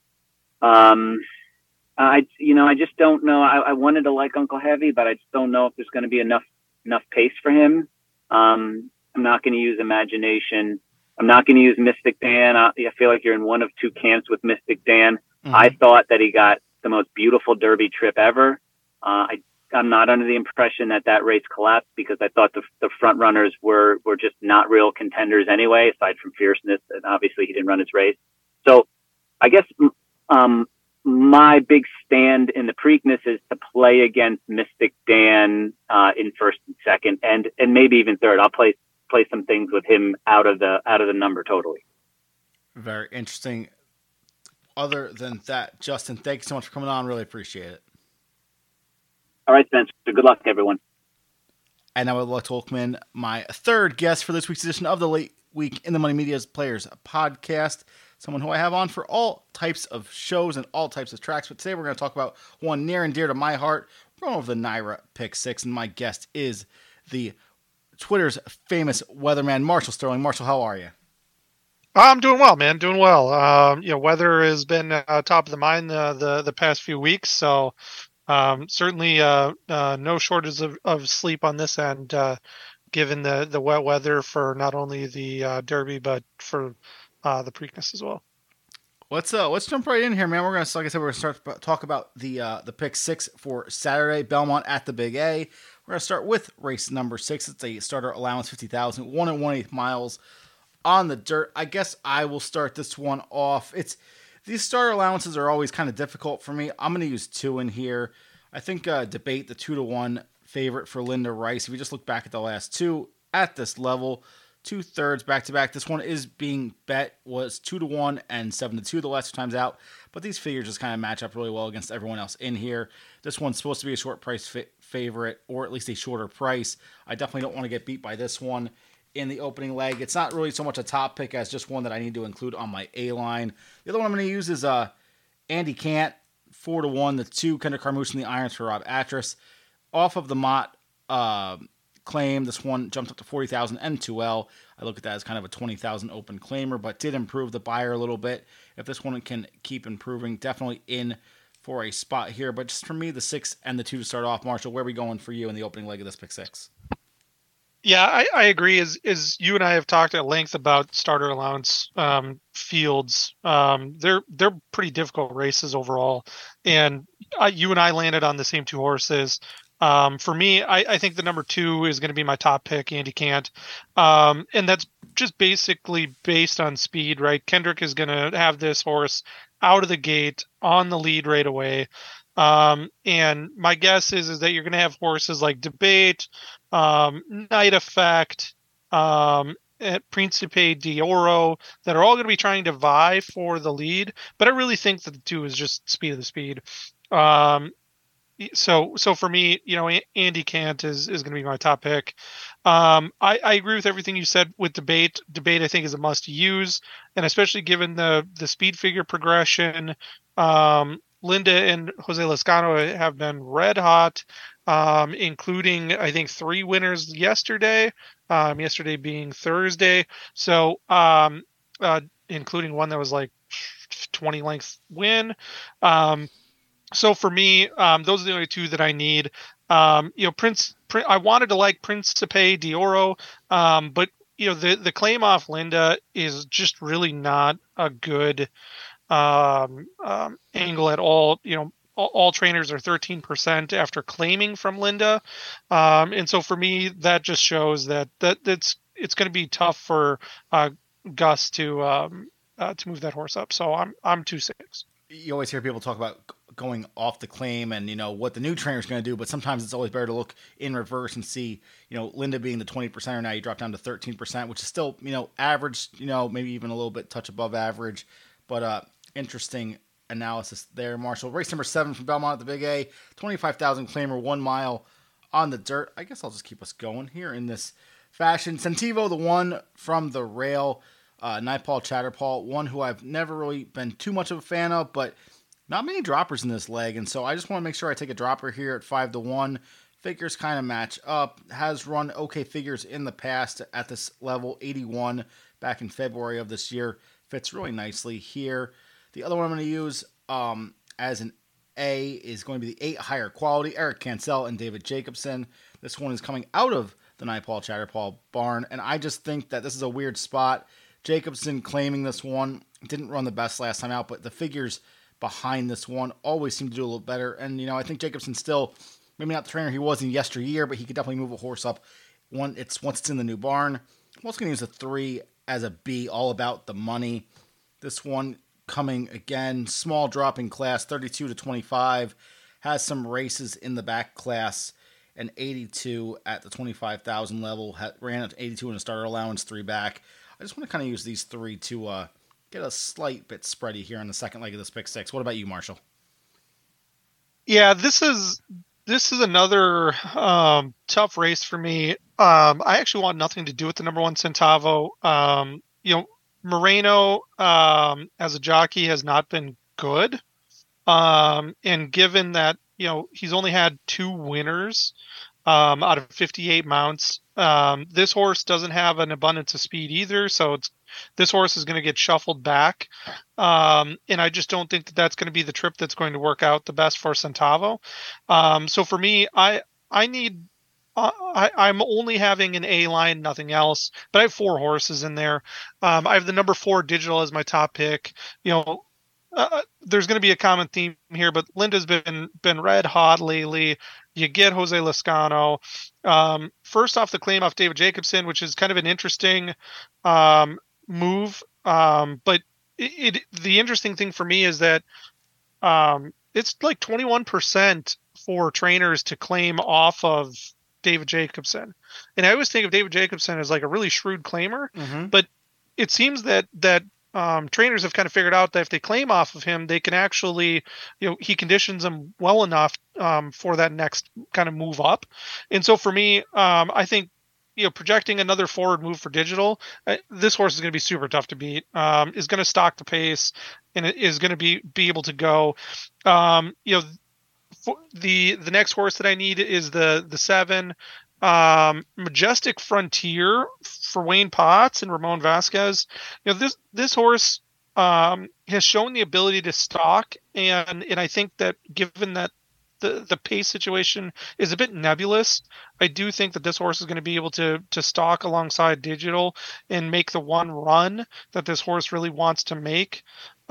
I just don't know. I wanted to like Uncle Heavy, but I just don't know if there's going to be enough pace for him. I'm not going to use Imagination. I'm not going to use Mystic Dan. I feel like you're in one of 2 camps with Mystic Dan. Mm-hmm. I thought that he got the most beautiful Derby trip ever. I'm not under the impression that race collapsed because I thought the front runners were just not real contenders anyway, aside from Fierceness, and obviously he didn't run his race. So I guess my big stand in the Preakness is to play against Mystic Dan in first and second, and maybe even third. I'll play some things with him out of the number totally. Very interesting. Other than that, Justin, thank you so much for coming on. Really appreciate it. All right, Spencer. Good luck, everyone. And I would like to welcome my third guest for this week's edition of the Late Week in the Money Media's Players podcast. Someone who I have on for all types of shows and all types of tracks. But today we're going to talk about one near and dear to my heart. We're going over the NYRA Pick 6. And my guest is the Twitter's famous weatherman, Marshall Sterling. Marshall, how are you? I'm doing well, man. Doing well. Weather has been top of the mind the past few weeks. So certainly no shortage of sleep on this end, given the wet weather for not only the Derby, but for the Preakness as well. Let's jump right in here, man. We're gonna, like I said, we're gonna start talk about the pick 6 for Saturday, Belmont at the Big A. We're gonna start with race number 6. It's a starter allowance 50,000, 1 1/8 miles on the dirt. I guess I will start this one off. These starter allowances are always kind of difficult for me. I'm gonna use 2 in here. I think debate the 2-1 favorite for Linda Rice. If you just look back at the last 2 at this level, 2/3 back to back. This one is being bet was 2-1 and 7-2 the last two times out, but these figures just kind of match up really well against everyone else in here. This one's supposed to be a short price favorite, or at least a shorter price. I definitely don't want to get beat by this one in the opening leg. It's not really so much a top pick as just one that I need to include on my A line. The other one I'm going to use is Andy Cant, 4-1. The 2 Kendrick Carmouche and the irons for Rob Atras. Off of the Mott claim, this one jumped up to 40,000 and 2L. I look at that as kind of a 20,000 open claimer, but did improve the buyer a little bit. If this one can keep improving, definitely in for a spot here. But just for me, the 6 and the 2 to start off. Marshall, where are we going for you in the opening leg of this pick 6? Yeah, I agree. As you and I have talked at length about starter allowance fields, they're pretty difficult races overall, and you and I landed on the same 2 horses. For me, I think the number 2 is going to be my top pick, Andy Cant, and that's just basically based on speed, right? Kendrick is going to have this horse out of the gate on the lead right away. And my guess is that you're going to have horses like Debate, Night Effect, Principe d'Oro that are all going to be trying to vie for the lead. But I really think that the 2 is just speed of the speed. So for me, Andy Cant is going to be my top pick. I agree with everything you said with Debate. Debate, I think, is a must use, and especially given the speed figure progression. Linda and Jose Lascano have been red hot, including, I think, 3 winners yesterday, yesterday being Thursday. So, including one that was like 20 length win. So for me, those are the only 2 that I need. I wanted to like Principe d'Oro, but the claim off Linda is just really not a good angle at all. All trainers are 13% after claiming from Linda, and so for me, that just shows that it's going to be tough for Gus to move that horse up. So I'm 2-6. You always hear people talk about going off the claim and what the new trainer is going to do, but sometimes it's always better to look in reverse and see Linda being the 20%er, now you drop down to 13%, which is still average, maybe even a little bit touch above average, but interesting analysis there. Marshall, race number 7 from Belmont at the Big A, 25,000 claimer, 1 mile on the dirt. I guess I'll just keep us going here in this fashion. Centivo, the 1 from the rail. Naipaul Chatterpaul, one who I've never really been too much of a fan of, but not many droppers in this leg, and so I just want to make sure I take a dropper here at 5-1. Figures kind of match up. Has run okay figures in the past at this level, 81 back in February of this year. Fits really nicely here. The other one I'm going to use as an A is going to be the 8 higher quality, Eric Cancel and David Jacobson. This one is coming out of the Naipaul Chatterpaul barn, and I just think that this is a weird spot. Jacobson claiming this one, didn't run the best last time out, but the figures behind this one always seem to do a little better. And, I think Jacobson's still, maybe not the trainer he was in yesteryear, but he could definitely move a horse up once it's in the new barn. I'm also going to use a 3 as a B, all about the money. This one coming again, small drop in class, 32 to 25, has some races in the back class, and 82 at the 25,000 level, ran at 82 in a starter allowance, 3 back. I just want to kind of use these 3 to get a slight bit spready here on the second leg of this pick 6. What about you, Marshall? Yeah, this is another tough race for me. I actually want nothing to do with the number 1 Centavo. Moreno as a jockey has not been good, and given that he's only had 2 winners out of 58 mounts. This horse doesn't have an abundance of speed either, so this horse is going to get shuffled back. And I just don't think that that's going to be the trip that's going to work out the best for Centavo. So for me, I'm only having an A line, nothing else, but I have 4 horses in there. I have the number 4 Digital as my top pick. There's going to be a common theme here, but Linda's been red hot lately. You get Jose Lascano. First off, the claim off David Jacobson, which is kind of an interesting move. But the interesting thing for me is that it's like 21% for trainers to claim off of David Jacobson, and I always think of David Jacobson as like a really shrewd claimer, Mm-hmm. but it seems that trainers have kind of figured out that if they claim off of him, they can actually, he conditions them well enough for that next kind of move up. And so for me, I think, projecting another forward move for Digital, this horse is going to be super tough to beat. Is going to stalk the pace, and it is going to be able to go. The next horse that I need is the 7. Majestic Frontier for Wayne Potts and Ramon Vasquez. This horse has shown the ability to stalk, and I think that given that the pace situation is a bit nebulous, I do think that this horse is going to be able to stalk alongside Digital and make the one run that this horse really wants to make.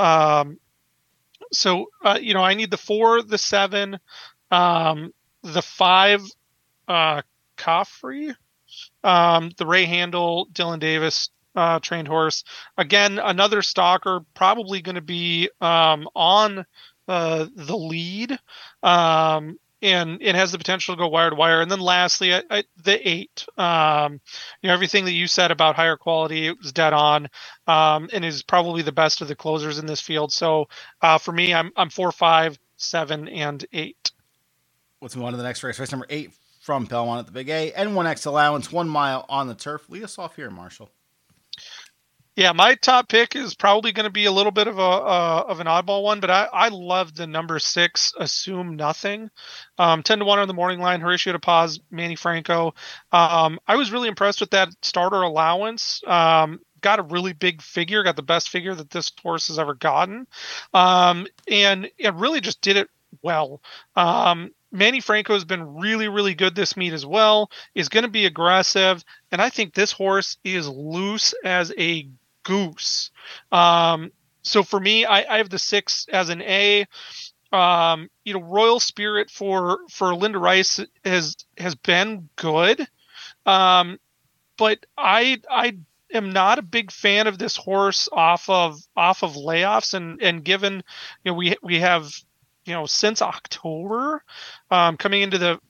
So I need the 4, the 7, the 5, Coffrey, the Ray Handel, Dylan Davis trained horse. Again, another stalker, probably going to be on the lead, and it has the potential to go wire to wire. And then lastly, the 8. Everything that you said about higher quality, it was dead on, and is probably the best of the closers in this field. So for me, I'm 4, 5, 7, and 8. Let's move on to the next race. Race number 8 from Belmont at the Big A. N1X allowance, 1 mile on the turf. Lead us off here, Marshall. Yeah, my top pick is probably going to be a little bit of an oddball one, but I love the number 6, Assume Nothing. 10-1 on the morning line, Horatio De Paz, Manny Franco. I was really impressed with that starter allowance. Got a really big figure, got the best figure that this horse has ever gotten. And it really just did it well. Manny Franco has been really, really good this meet as well, is going to be aggressive, and I think this horse is loose as a goose. So for me, I have the 6 as an A. Royal Spirit for Linda Rice has been good, but I am not a big fan of this horse off of layoffs, and given we have since October, coming into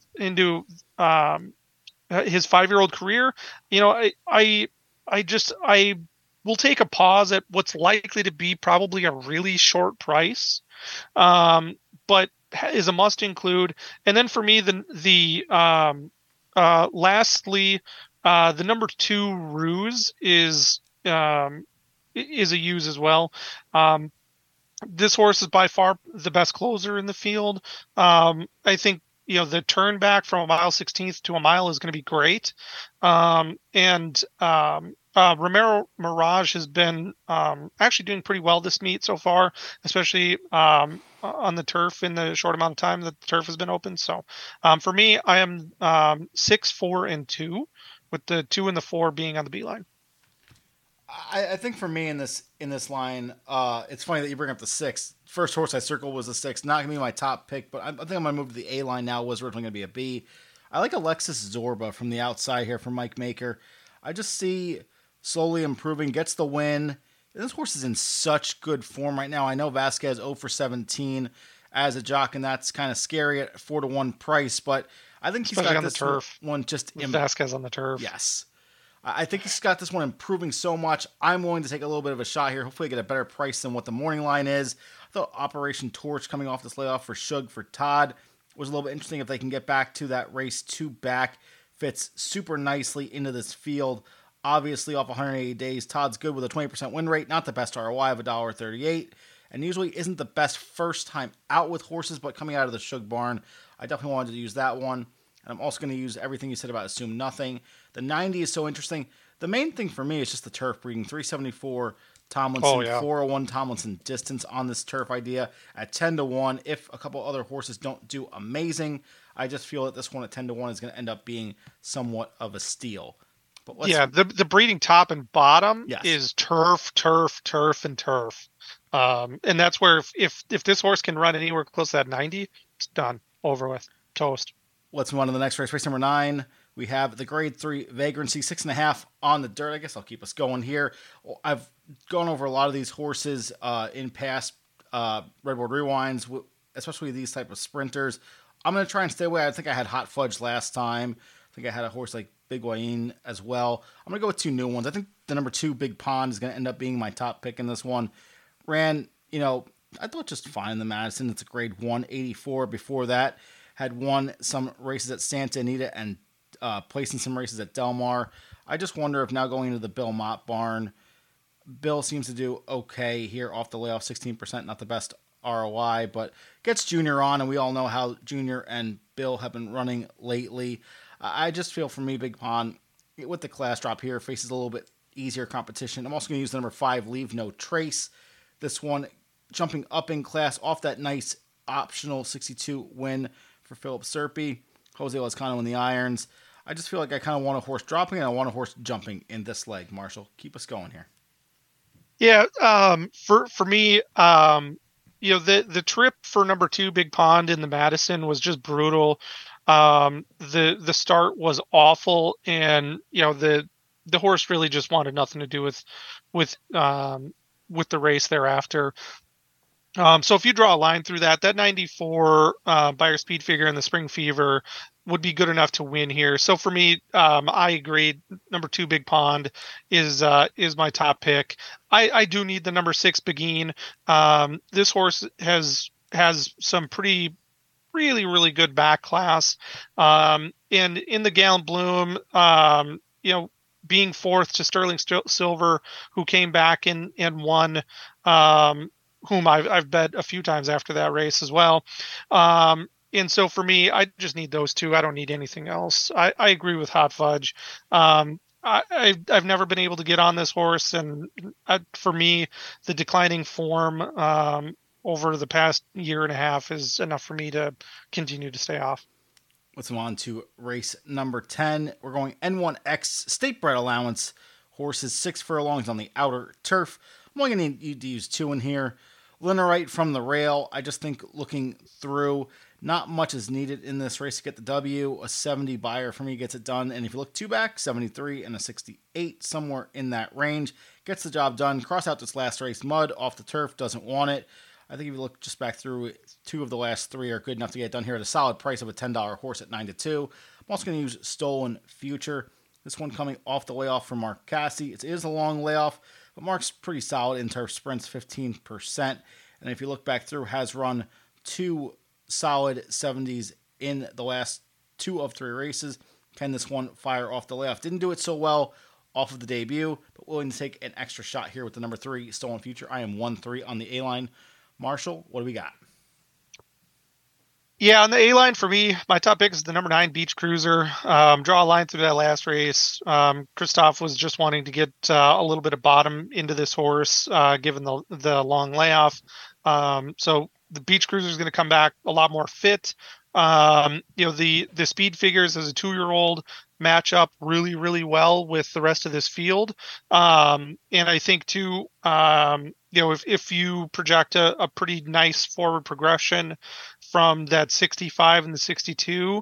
his 5-year-old career, I will take a pause at what's likely to be probably a really short price, but is a must include. And then for me, lastly, the number 2 Ruse is a use as well. This horse is by far the best closer in the field. I think the turn back from a mile 16th to a mile is going to be great. And Romero Mirage has been actually doing pretty well this meet so far, especially on the turf in the short amount of time that the turf has been open. So for me, I am 6, 4, and 2, with the 2 and the 4 being on the B line. I think for me in this line, it's funny that you bring up the 6. First horse I circled was the 6. Not going to be my top pick, but I think I'm going to move to the A line now. Was originally going to be a B. I like Alexis Zorba from the outside here from Mike Maker. I just see slowly improving, gets the win. This horse is in such good form right now. I know Vasquez 0 for 17 as a jock, and that's kind of scary at 4-1 price, but I think he's Especially got on the this turf. one just Vasquez on the turf. Yes. I think he's got this one improving so much. I'm willing to take a little bit of a shot here. Hopefully get a better price than what the morning line is. I thought Operation Torch coming off this layoff for Shug for Todd was a little bit interesting. If they can get back to that race 2 back, fits super nicely into this field. Obviously off 180 days, Todd's good with a 20% win rate. Not the best ROI of $1.38. And usually isn't the best first time out with horses, but coming out of the Shug barn, I definitely wanted to use that one. And I'm also going to use everything you said about Assume Nothing. The 90 is so interesting. The main thing for me is just the turf breeding. 374 Tomlinson, 401 Tomlinson distance on this turf idea at 10-1. If a couple other horses don't do amazing, I just feel that this one at 10-1 is going to end up being somewhat of a steal. But the breeding top and bottom Yes. is turf, and turf. And that's where if this horse can run anywhere close to that 90, it's done. Over with. Toast. Let's move on to the next race. Race number 9. We have the grade 3 Vagrancy, 6.5 on the dirt. I guess I'll keep us going here. I've gone over a lot of these horses in past Redboard Rewinds, especially these type of sprinters. I'm going to try and stay away. I think I had Hot Fudge last time. I think I had a horse like Big Wayne as well. I'm going to go with two new ones. I think the number 2, Big Pond, is going to end up being my top pick in this one. Ran, I thought just fine in the Madison. It's a grade 184. Before that, had won some races at Santa Anita and placed in some races at Del Mar. I just wonder if now going into the Bill Mott barn, Bill seems to do okay here off the layoff, 16%, not the best ROI, but gets Junior on, and we all know how Junior and Bill have been running lately. I just feel for me, Big Pond, with the class drop here, faces a little bit easier competition. I'm also going to use the number 5, Leave No Trace. This one jumping up in class off that nice optional 62 win for Philip Serpy. Jose Lezcano in the irons. I just feel like I kind of want a horse dropping and I want a horse jumping in this leg. Marshall, keep us going here. Yeah, for me, the trip for number 2, Big Pond in the Madison was just brutal. The start was awful, and the horse really just wanted nothing to do with the race thereafter. So if you draw a line through that 94 Beyer speed figure in the Spring Fever would be good enough to win here. So for me, I agree. Number 2, Big Pond is my top pick. I do need the number 6, Beguine. This horse has some really, really good back class. And in the Gallant Bloom, being fourth to Sterling Silver, who came back and won, whom I've bet a few times after that race as well. And so for me, I just need those two. I don't need anything else. I agree with Hot Fudge. I've never been able to get on this horse, and for me, the declining form over the past year and a half is enough for me to continue to stay off. Let's move on to race number 10. We're going N1X State Bred Allowance. Horses 6 furlongs on the outer turf. I'm only going to need to use 2 in here. Linerite from the rail. I just think looking through, not much is needed in this race to get the W. A 70 Beyer for me gets it done. And if you look 2 back, 73 and a 68, somewhere in that range. Gets the job done. Cross out this last race. Mud off the turf, doesn't want it. I think if you look just back through, 2 of the last 3 are good enough to get it done here at a solid price of a $10 horse at 9-2. I'm also going to use Stolen Future. This one coming off the layoff from Mark Casse. It is a long layoff, but Mark's pretty solid in turf sprints, 15%. And if you look back through, has run 2 solid 70s in the last 2 of 3 races. Can this one fire off the layoff? Didn't do it so well off of the debut, but willing to take an extra shot here with the number 3, Stolen Future. I am 1-3 on the A-line. Marshall, what do we got? Yeah, on the A-line for me, my top pick is the number 9 Beach Cruiser. Draw a line through that last race. Christoph was just wanting to get a little bit of bottom into this horse, given the long layoff. So the Beach Cruiser is going to come back a lot more fit. The speed figures as a 2-year-old match up really, really well with the rest of this field. And I think too, if you project a pretty nice forward progression from that 65 and the 62,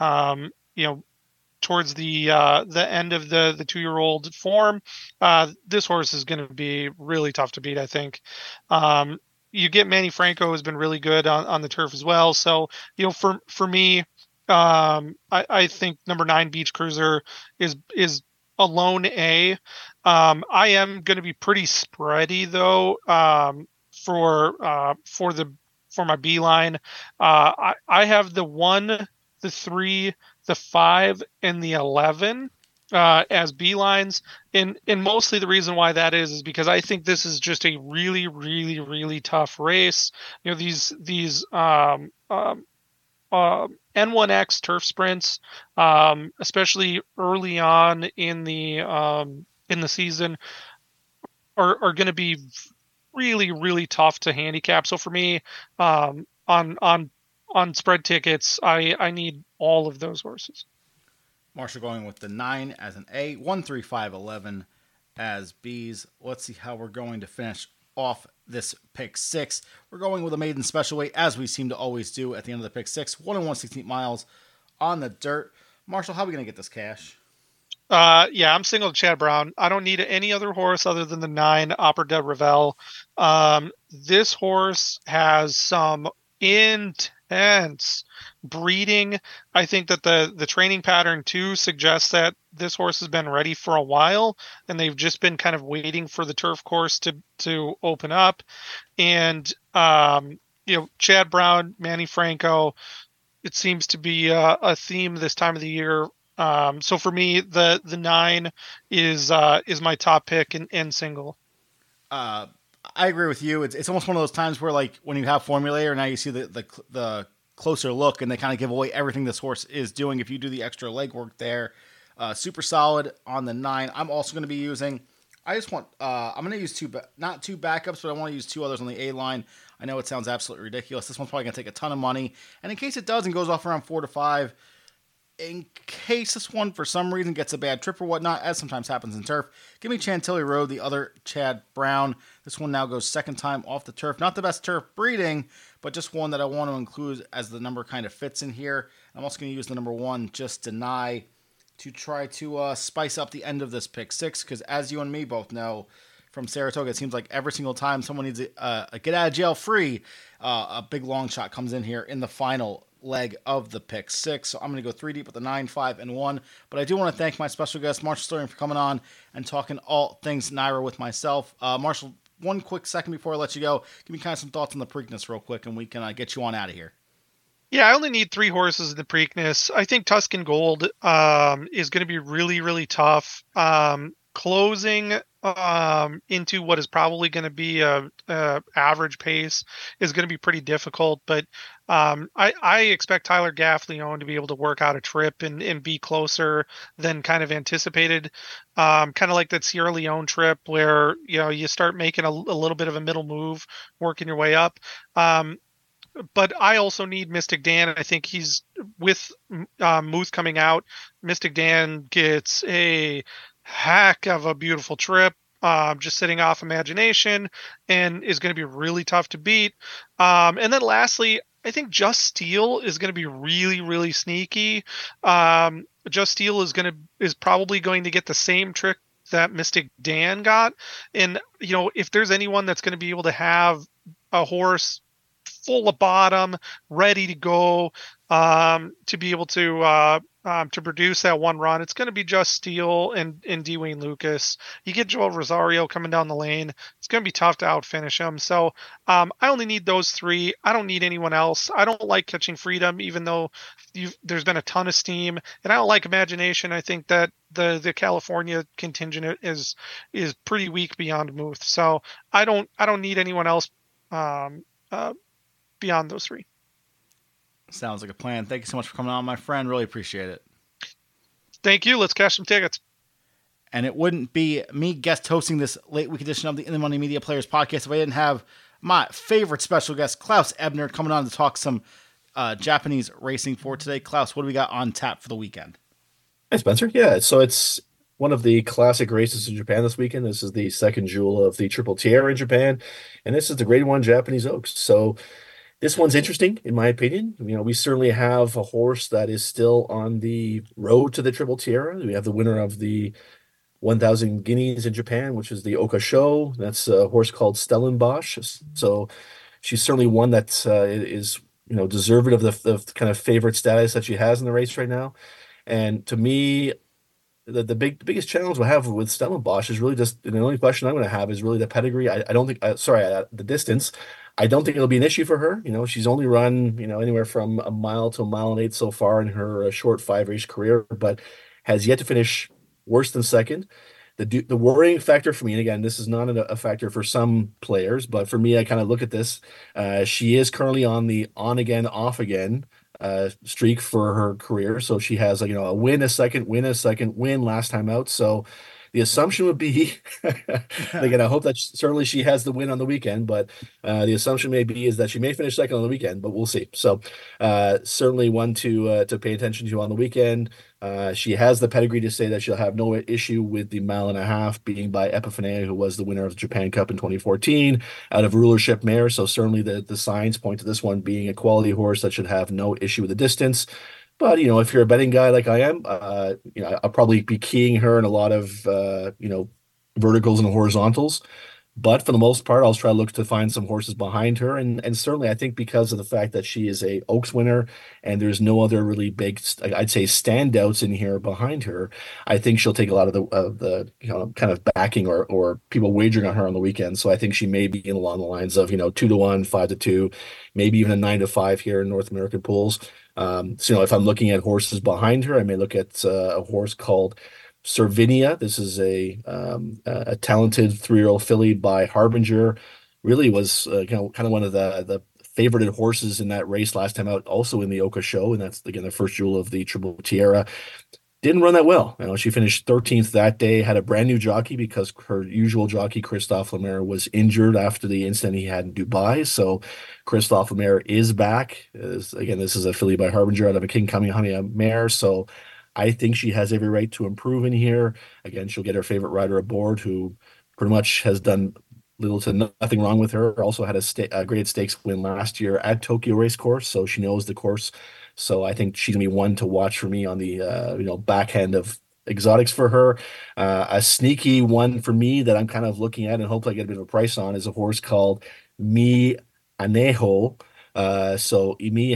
towards the end of the 2-year-old form, this horse is going to be really tough to beat, I think. You get Manny Franco has been really good on the turf as well. So, for me, I think number 9 Beach Cruiser is a lone A. I am going to be pretty spready though, for my B line. I have the 1, the 3, the 5, and the 11 as B lines, and mostly the reason why that is because I think this is just a really, really, really tough race. These N1X turf sprints, especially early on in the season, are going to be really, really tough to handicap. So for me, on spread tickets, I need all of those horses. Marshall going with the 9 as an A, 1, 3, 5, 11 as Bs. Let's see how we're going to finish off this pick 6. We're going with a maiden special weight, as we seem to always do at the end of the pick 6. 1 1/16 miles on the dirt. Marshall, how are we going to get this cash? Yeah, I'm single to Chad Brown. I don't need any other horse other than the 9 Opera de Revel. This horse has some intense breeding. I think that the training pattern too suggests that this horse has been ready for a while, and they've just been kind of waiting for the turf course to open up. And Chad Brown, Manny Franco, it seems to be a theme this time of the year. So for me, the 9 is my top pick in single. I agree with you. It's almost one of those times where, like, when you have formulator, now you see the closer look, and they kind of give away everything this horse is doing if you do the extra legwork there. Super solid on the 9. I'm also going to be using. I just want. I'm going to use not two backups, but I want to use 2 others on the A line. I know it sounds absolutely ridiculous. This one's probably going to take a ton of money, and in case it does and goes off around 4 to 5. In case this one, for some reason, gets a bad trip or whatnot, as sometimes happens in turf, give me Chantilly Road, the other Chad Brown. This one now goes second time off the turf. Not the best turf breeding, but just one that I want to include as the number kind of fits in here. I'm also going to use the number 1, Just Deny, to try to spice up the end of this pick 6, because as you and me both know, from Saratoga, it seems like every single time someone needs a get out of jail free, a big long shot comes in here in the final leg of the pick 6. So I'm going to go 3 deep with the 9, 5, and 1. But I do want to thank my special guest, Marshall Sterling, for coming on and talking all things NYRA with myself. Marshall, one quick second before I let you go, give me kind of some thoughts on the Preakness real quick, and we can get you on out of here. Yeah, I only need 3 horses in the Preakness. I think Tuscan Gold is going to be really, really tough. Closing into what is probably going to be a average pace is going to be pretty difficult, but I expect Tyler Gaffleone to be able to work out a trip and be closer than kind of anticipated. Kind of like that Sierra Leone trip where you start making a little bit of a middle move, working your way up. But I also need Mystic Dan. I think he's with Muth coming out. Mystic Dan gets a heck of a beautiful trip, just sitting off Imagination, and is going to be really tough to beat. And then lastly, I think Just Steel is going to be really, really sneaky. Just Steel is probably going to get the same trick that Mystic Dan got. And, if there's anyone that's going to be able to have a horse full of bottom, ready to go, to be able to produce that one run, it's going to be Just Steel and D. Wayne Lucas. You get Joel Rosario coming down the lane, it's going to be tough to outfinish him. So I only need those 3. I don't need anyone else. I don't like Catching Freedom, even though there's been a ton of steam, and I don't like Imagination. I think that the California contingent is pretty weak beyond Muth. So I don't need anyone else beyond those 3. Sounds like a plan. Thank you so much for coming on, my friend. Really appreciate it. Thank you. Let's cash some tickets. And it wouldn't be me guest hosting this late week edition of the In the Money Media Players podcast if I didn't have my favorite special guest, Klaus Ebner, coming on to talk some Japanese racing for today. Klaus, what do we got on tap for the weekend? Hi, Spencer. Yeah, so it's one of the classic races in Japan this weekend. This is the second jewel of the Triple Tiara in Japan, and this is the Grade 1 Japanese Oaks. So this one's interesting, in my opinion. We certainly have a horse that is still on the road to the Triple Tiara. We have the winner of the 1,000 Guineas in Japan, which is the Oka Show. That's a horse called Stellenbosch. So she's certainly one that is deserved of the kind of favorite status that she has in the race right now. And to me, the biggest challenge we have with Stellenbosch is really just, and the only question I'm going to have is really the pedigree. I don't think, the distance. I don't think it'll be an issue for her. She's only run, anywhere from a mile to a mile and 8 so far in her short 5-race career, but has yet to finish worse than second. The worrying factor for me, and again, this is not a factor for some players, but for me, I kind of look at this. She is currently on the on again, off again streak for her career. So she has a win, a second, win last time out. So the assumption would be, again, I hope that certainly she has the win on the weekend, but the assumption may be is that she may finish second on the weekend, but we'll see. So certainly one to pay attention to on the weekend. She has the pedigree to say that she'll have no issue with the 1.5 miles being by Epiphania, who was the winner of the Japan Cup in 2014 out of Rulership Mare. So certainly the signs point to this one being a quality horse that should have no issue with the distance. But, if you're a betting guy like I am, I'll probably be keying her in a lot of, verticals and horizontals. But for the most part, I'll try to look to find some horses behind her. And certainly, I think because of the fact that she is a Oaks winner and there's no other really big, I'd say, standouts in here behind her, I think she'll take a lot of the kind of backing or people wagering on her on the weekend. So I think she may be in along the lines of 2-1, 5-2, maybe even a 9-5 here in North American pools. So if I'm looking at horses behind her, I may look at a horse called Servinia. This is a talented 3-year-old filly by Harbinger. Really was kind of one of the favorited horses in that race last time out, also in the Oka show, and that's again the first jewel of the Triple Tiara. Didn't run that well. She finished 13th that day, had a brand new jockey because her usual jockey, Christophe Lemaire, was injured after the incident he had in Dubai. So Christophe Lemaire is back. Again, this is a filly by Harbinger out of a King Kamehameha mare. So I think she has every right to improve in here. Again, she'll get her favorite rider aboard who pretty much has done little to nothing wrong with her. Also had a graded stakes win last year at Tokyo Racecourse, so she knows the course. So I think she's gonna be one to watch for me on the back end of exotics for her. A sneaky one for me that I'm kind of looking at and hopefully I get a bit of a price on is a horse called Mi Anejo. So Mi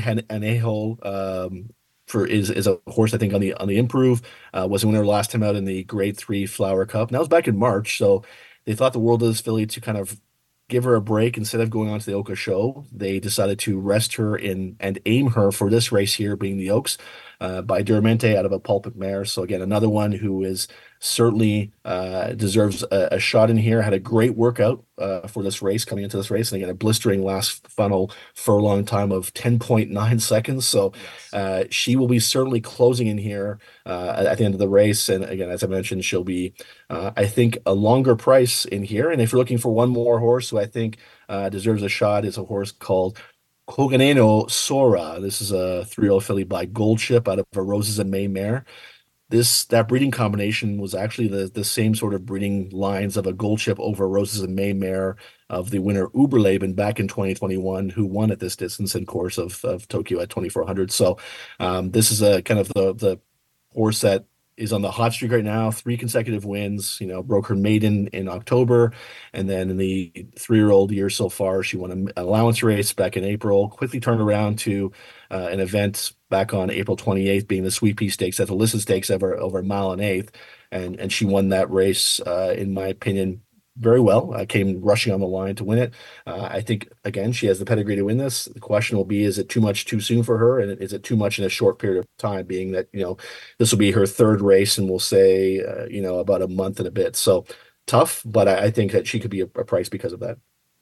Anejo is a horse I think on the improve. Was a winner last time out in the Grade 3 Flower Cup. And that was back in March, so they thought the world of this filly to kind of give her a break instead of going on to the Oka show. They decided to rest her in and aim her for this race here, being the Oaks, by Duramente out of a pulpit mare. So again, another one who is certainly deserves a shot in here. Had a great workout for this race, coming into this race, and again a blistering last funnel furlong time of 10.9 seconds. So she will be certainly closing in here at the end of the race. And again, as I mentioned, she'll be I think a longer price in here. And if you're looking for one more horse who I think deserves a shot, is a horse called Coganeno Sora. This is a 3-year-old filly by Goldship out of a Roses and May mare. That breeding combination was actually the same sort of breeding lines of a Goldship over Roses and May mare of the winner Uberleben back in 2021, who won at this distance in course of Tokyo at 2400. So this is a kind of the horse that is on the hot streak right now, 3 consecutive wins, broke her maiden in October. And then in the 3-year-old year so far, she won an allowance race back in April, quickly turned around to an event back on April 28th, being the Sweet Pea Stakes. That's a listed stakes over a mile and eighth. And she won that race, in my opinion, very well. Came rushing on the line to win it. I think, again, she has the pedigree to win this. The question will be, is it too much too soon for her? And is it too much in a short period of time, being that, this will be her 3rd race and we'll say, about a month and a bit. So tough, but I think that she could be a price because of that.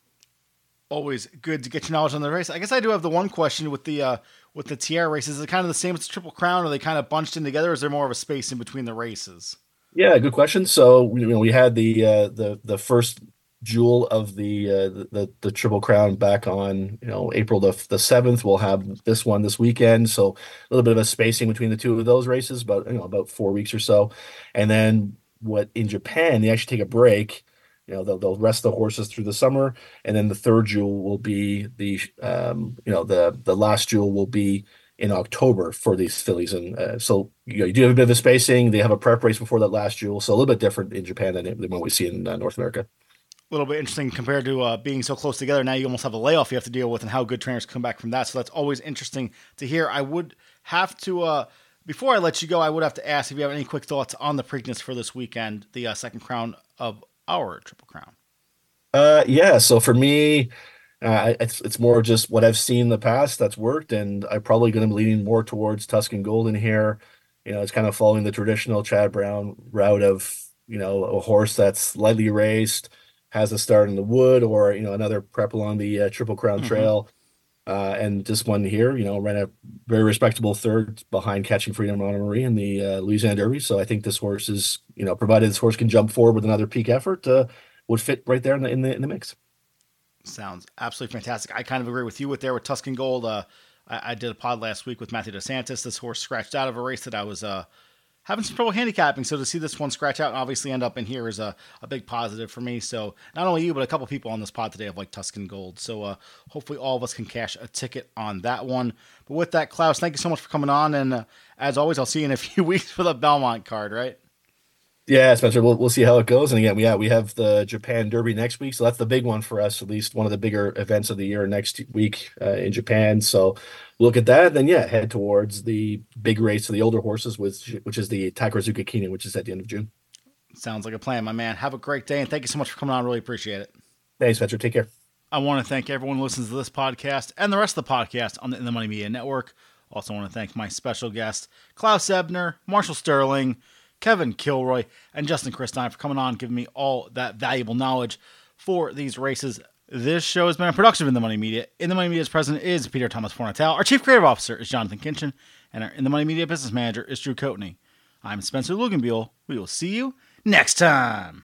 Always good to get your knowledge on the race. I guess I do have the one question with the Tiara races. Is it kind of the same as the Triple Crown? Are they kind of bunched in together? Or is there more of a space in between the races? Yeah, good question. So we had the first jewel of the Triple Crown back on April the 7th. We'll have this one this weekend, so a little bit of a spacing between the two of those races, but about 4 weeks or so. And then in Japan they actually take a break. They'll rest the horses through the summer, and then the third jewel will be the last jewel will be in October for these fillies. And so you do have a bit of a spacing. They have a prep race before that last jewel, so a little bit different in Japan than what we see in North America. A little bit interesting compared to being so close together. Now you almost have a layoff you have to deal with, and how good trainers come back from that. So that's always interesting to hear. I would have to, before I let you go, I would have to ask if you have any quick thoughts on the Preakness for this weekend, the second crown of our Triple Crown. Yeah. So for me, it's more just what I've seen in the past that's worked, and I'm probably going to be leaning more towards Tuscan Gold in here. It's kind of following the traditional Chad Brown route of a horse that's lightly raced, has a start in the wood, or another prep along the Triple Crown Trail. And this one here, ran a very respectable 3rd behind Catching Freedom Honor Marie in the Louisiana Derby. So I think this horse is, provided this horse can jump forward with another peak effort, would fit right there in the mix. Sounds absolutely fantastic. I kind of agree with you with Tuscan Gold. I did a pod last week with Matthew DeSantis. This horse scratched out of a race that I was having some trouble handicapping. So to see this one scratch out and obviously end up in here is a big positive for me. So not only you, but a couple people on this pod today have liked Tuscan Gold. So hopefully all of us can cash a ticket on that one. But with that, Klaus, thank you so much for coming on. And as always, I'll see you in a few weeks for the Belmont card, right? Yeah, Spencer, we'll see how it goes. And again, we have the Japan Derby next week, so that's the big one for us. At least one of the bigger events of the year next week in Japan. So look at that. Then yeah, head towards the big race for the older horses, which is the Takarazuka Kinen, which is at the end of June. Sounds like a plan, my man. Have a great day, and thank you so much for coming on. Really appreciate it. Thanks, Spencer. Take care. I want to thank everyone who listens to this podcast and the rest of the podcast on the In the Money Media Network. Also want to thank my special guests, Klaus Ebner, Marshall Sterling, Kevin Kilroy, and Justin Christine for coming on and giving me all that valuable knowledge for these races. This show has been a production of In the Money Media. In the Money Media's president is Peter Thomas Fornatel. Our chief creative officer is Jonathan Kinchin, and our In the Money Media business manager is Drew Coatney. I'm Spencer Luganbuehl. We will see you next time.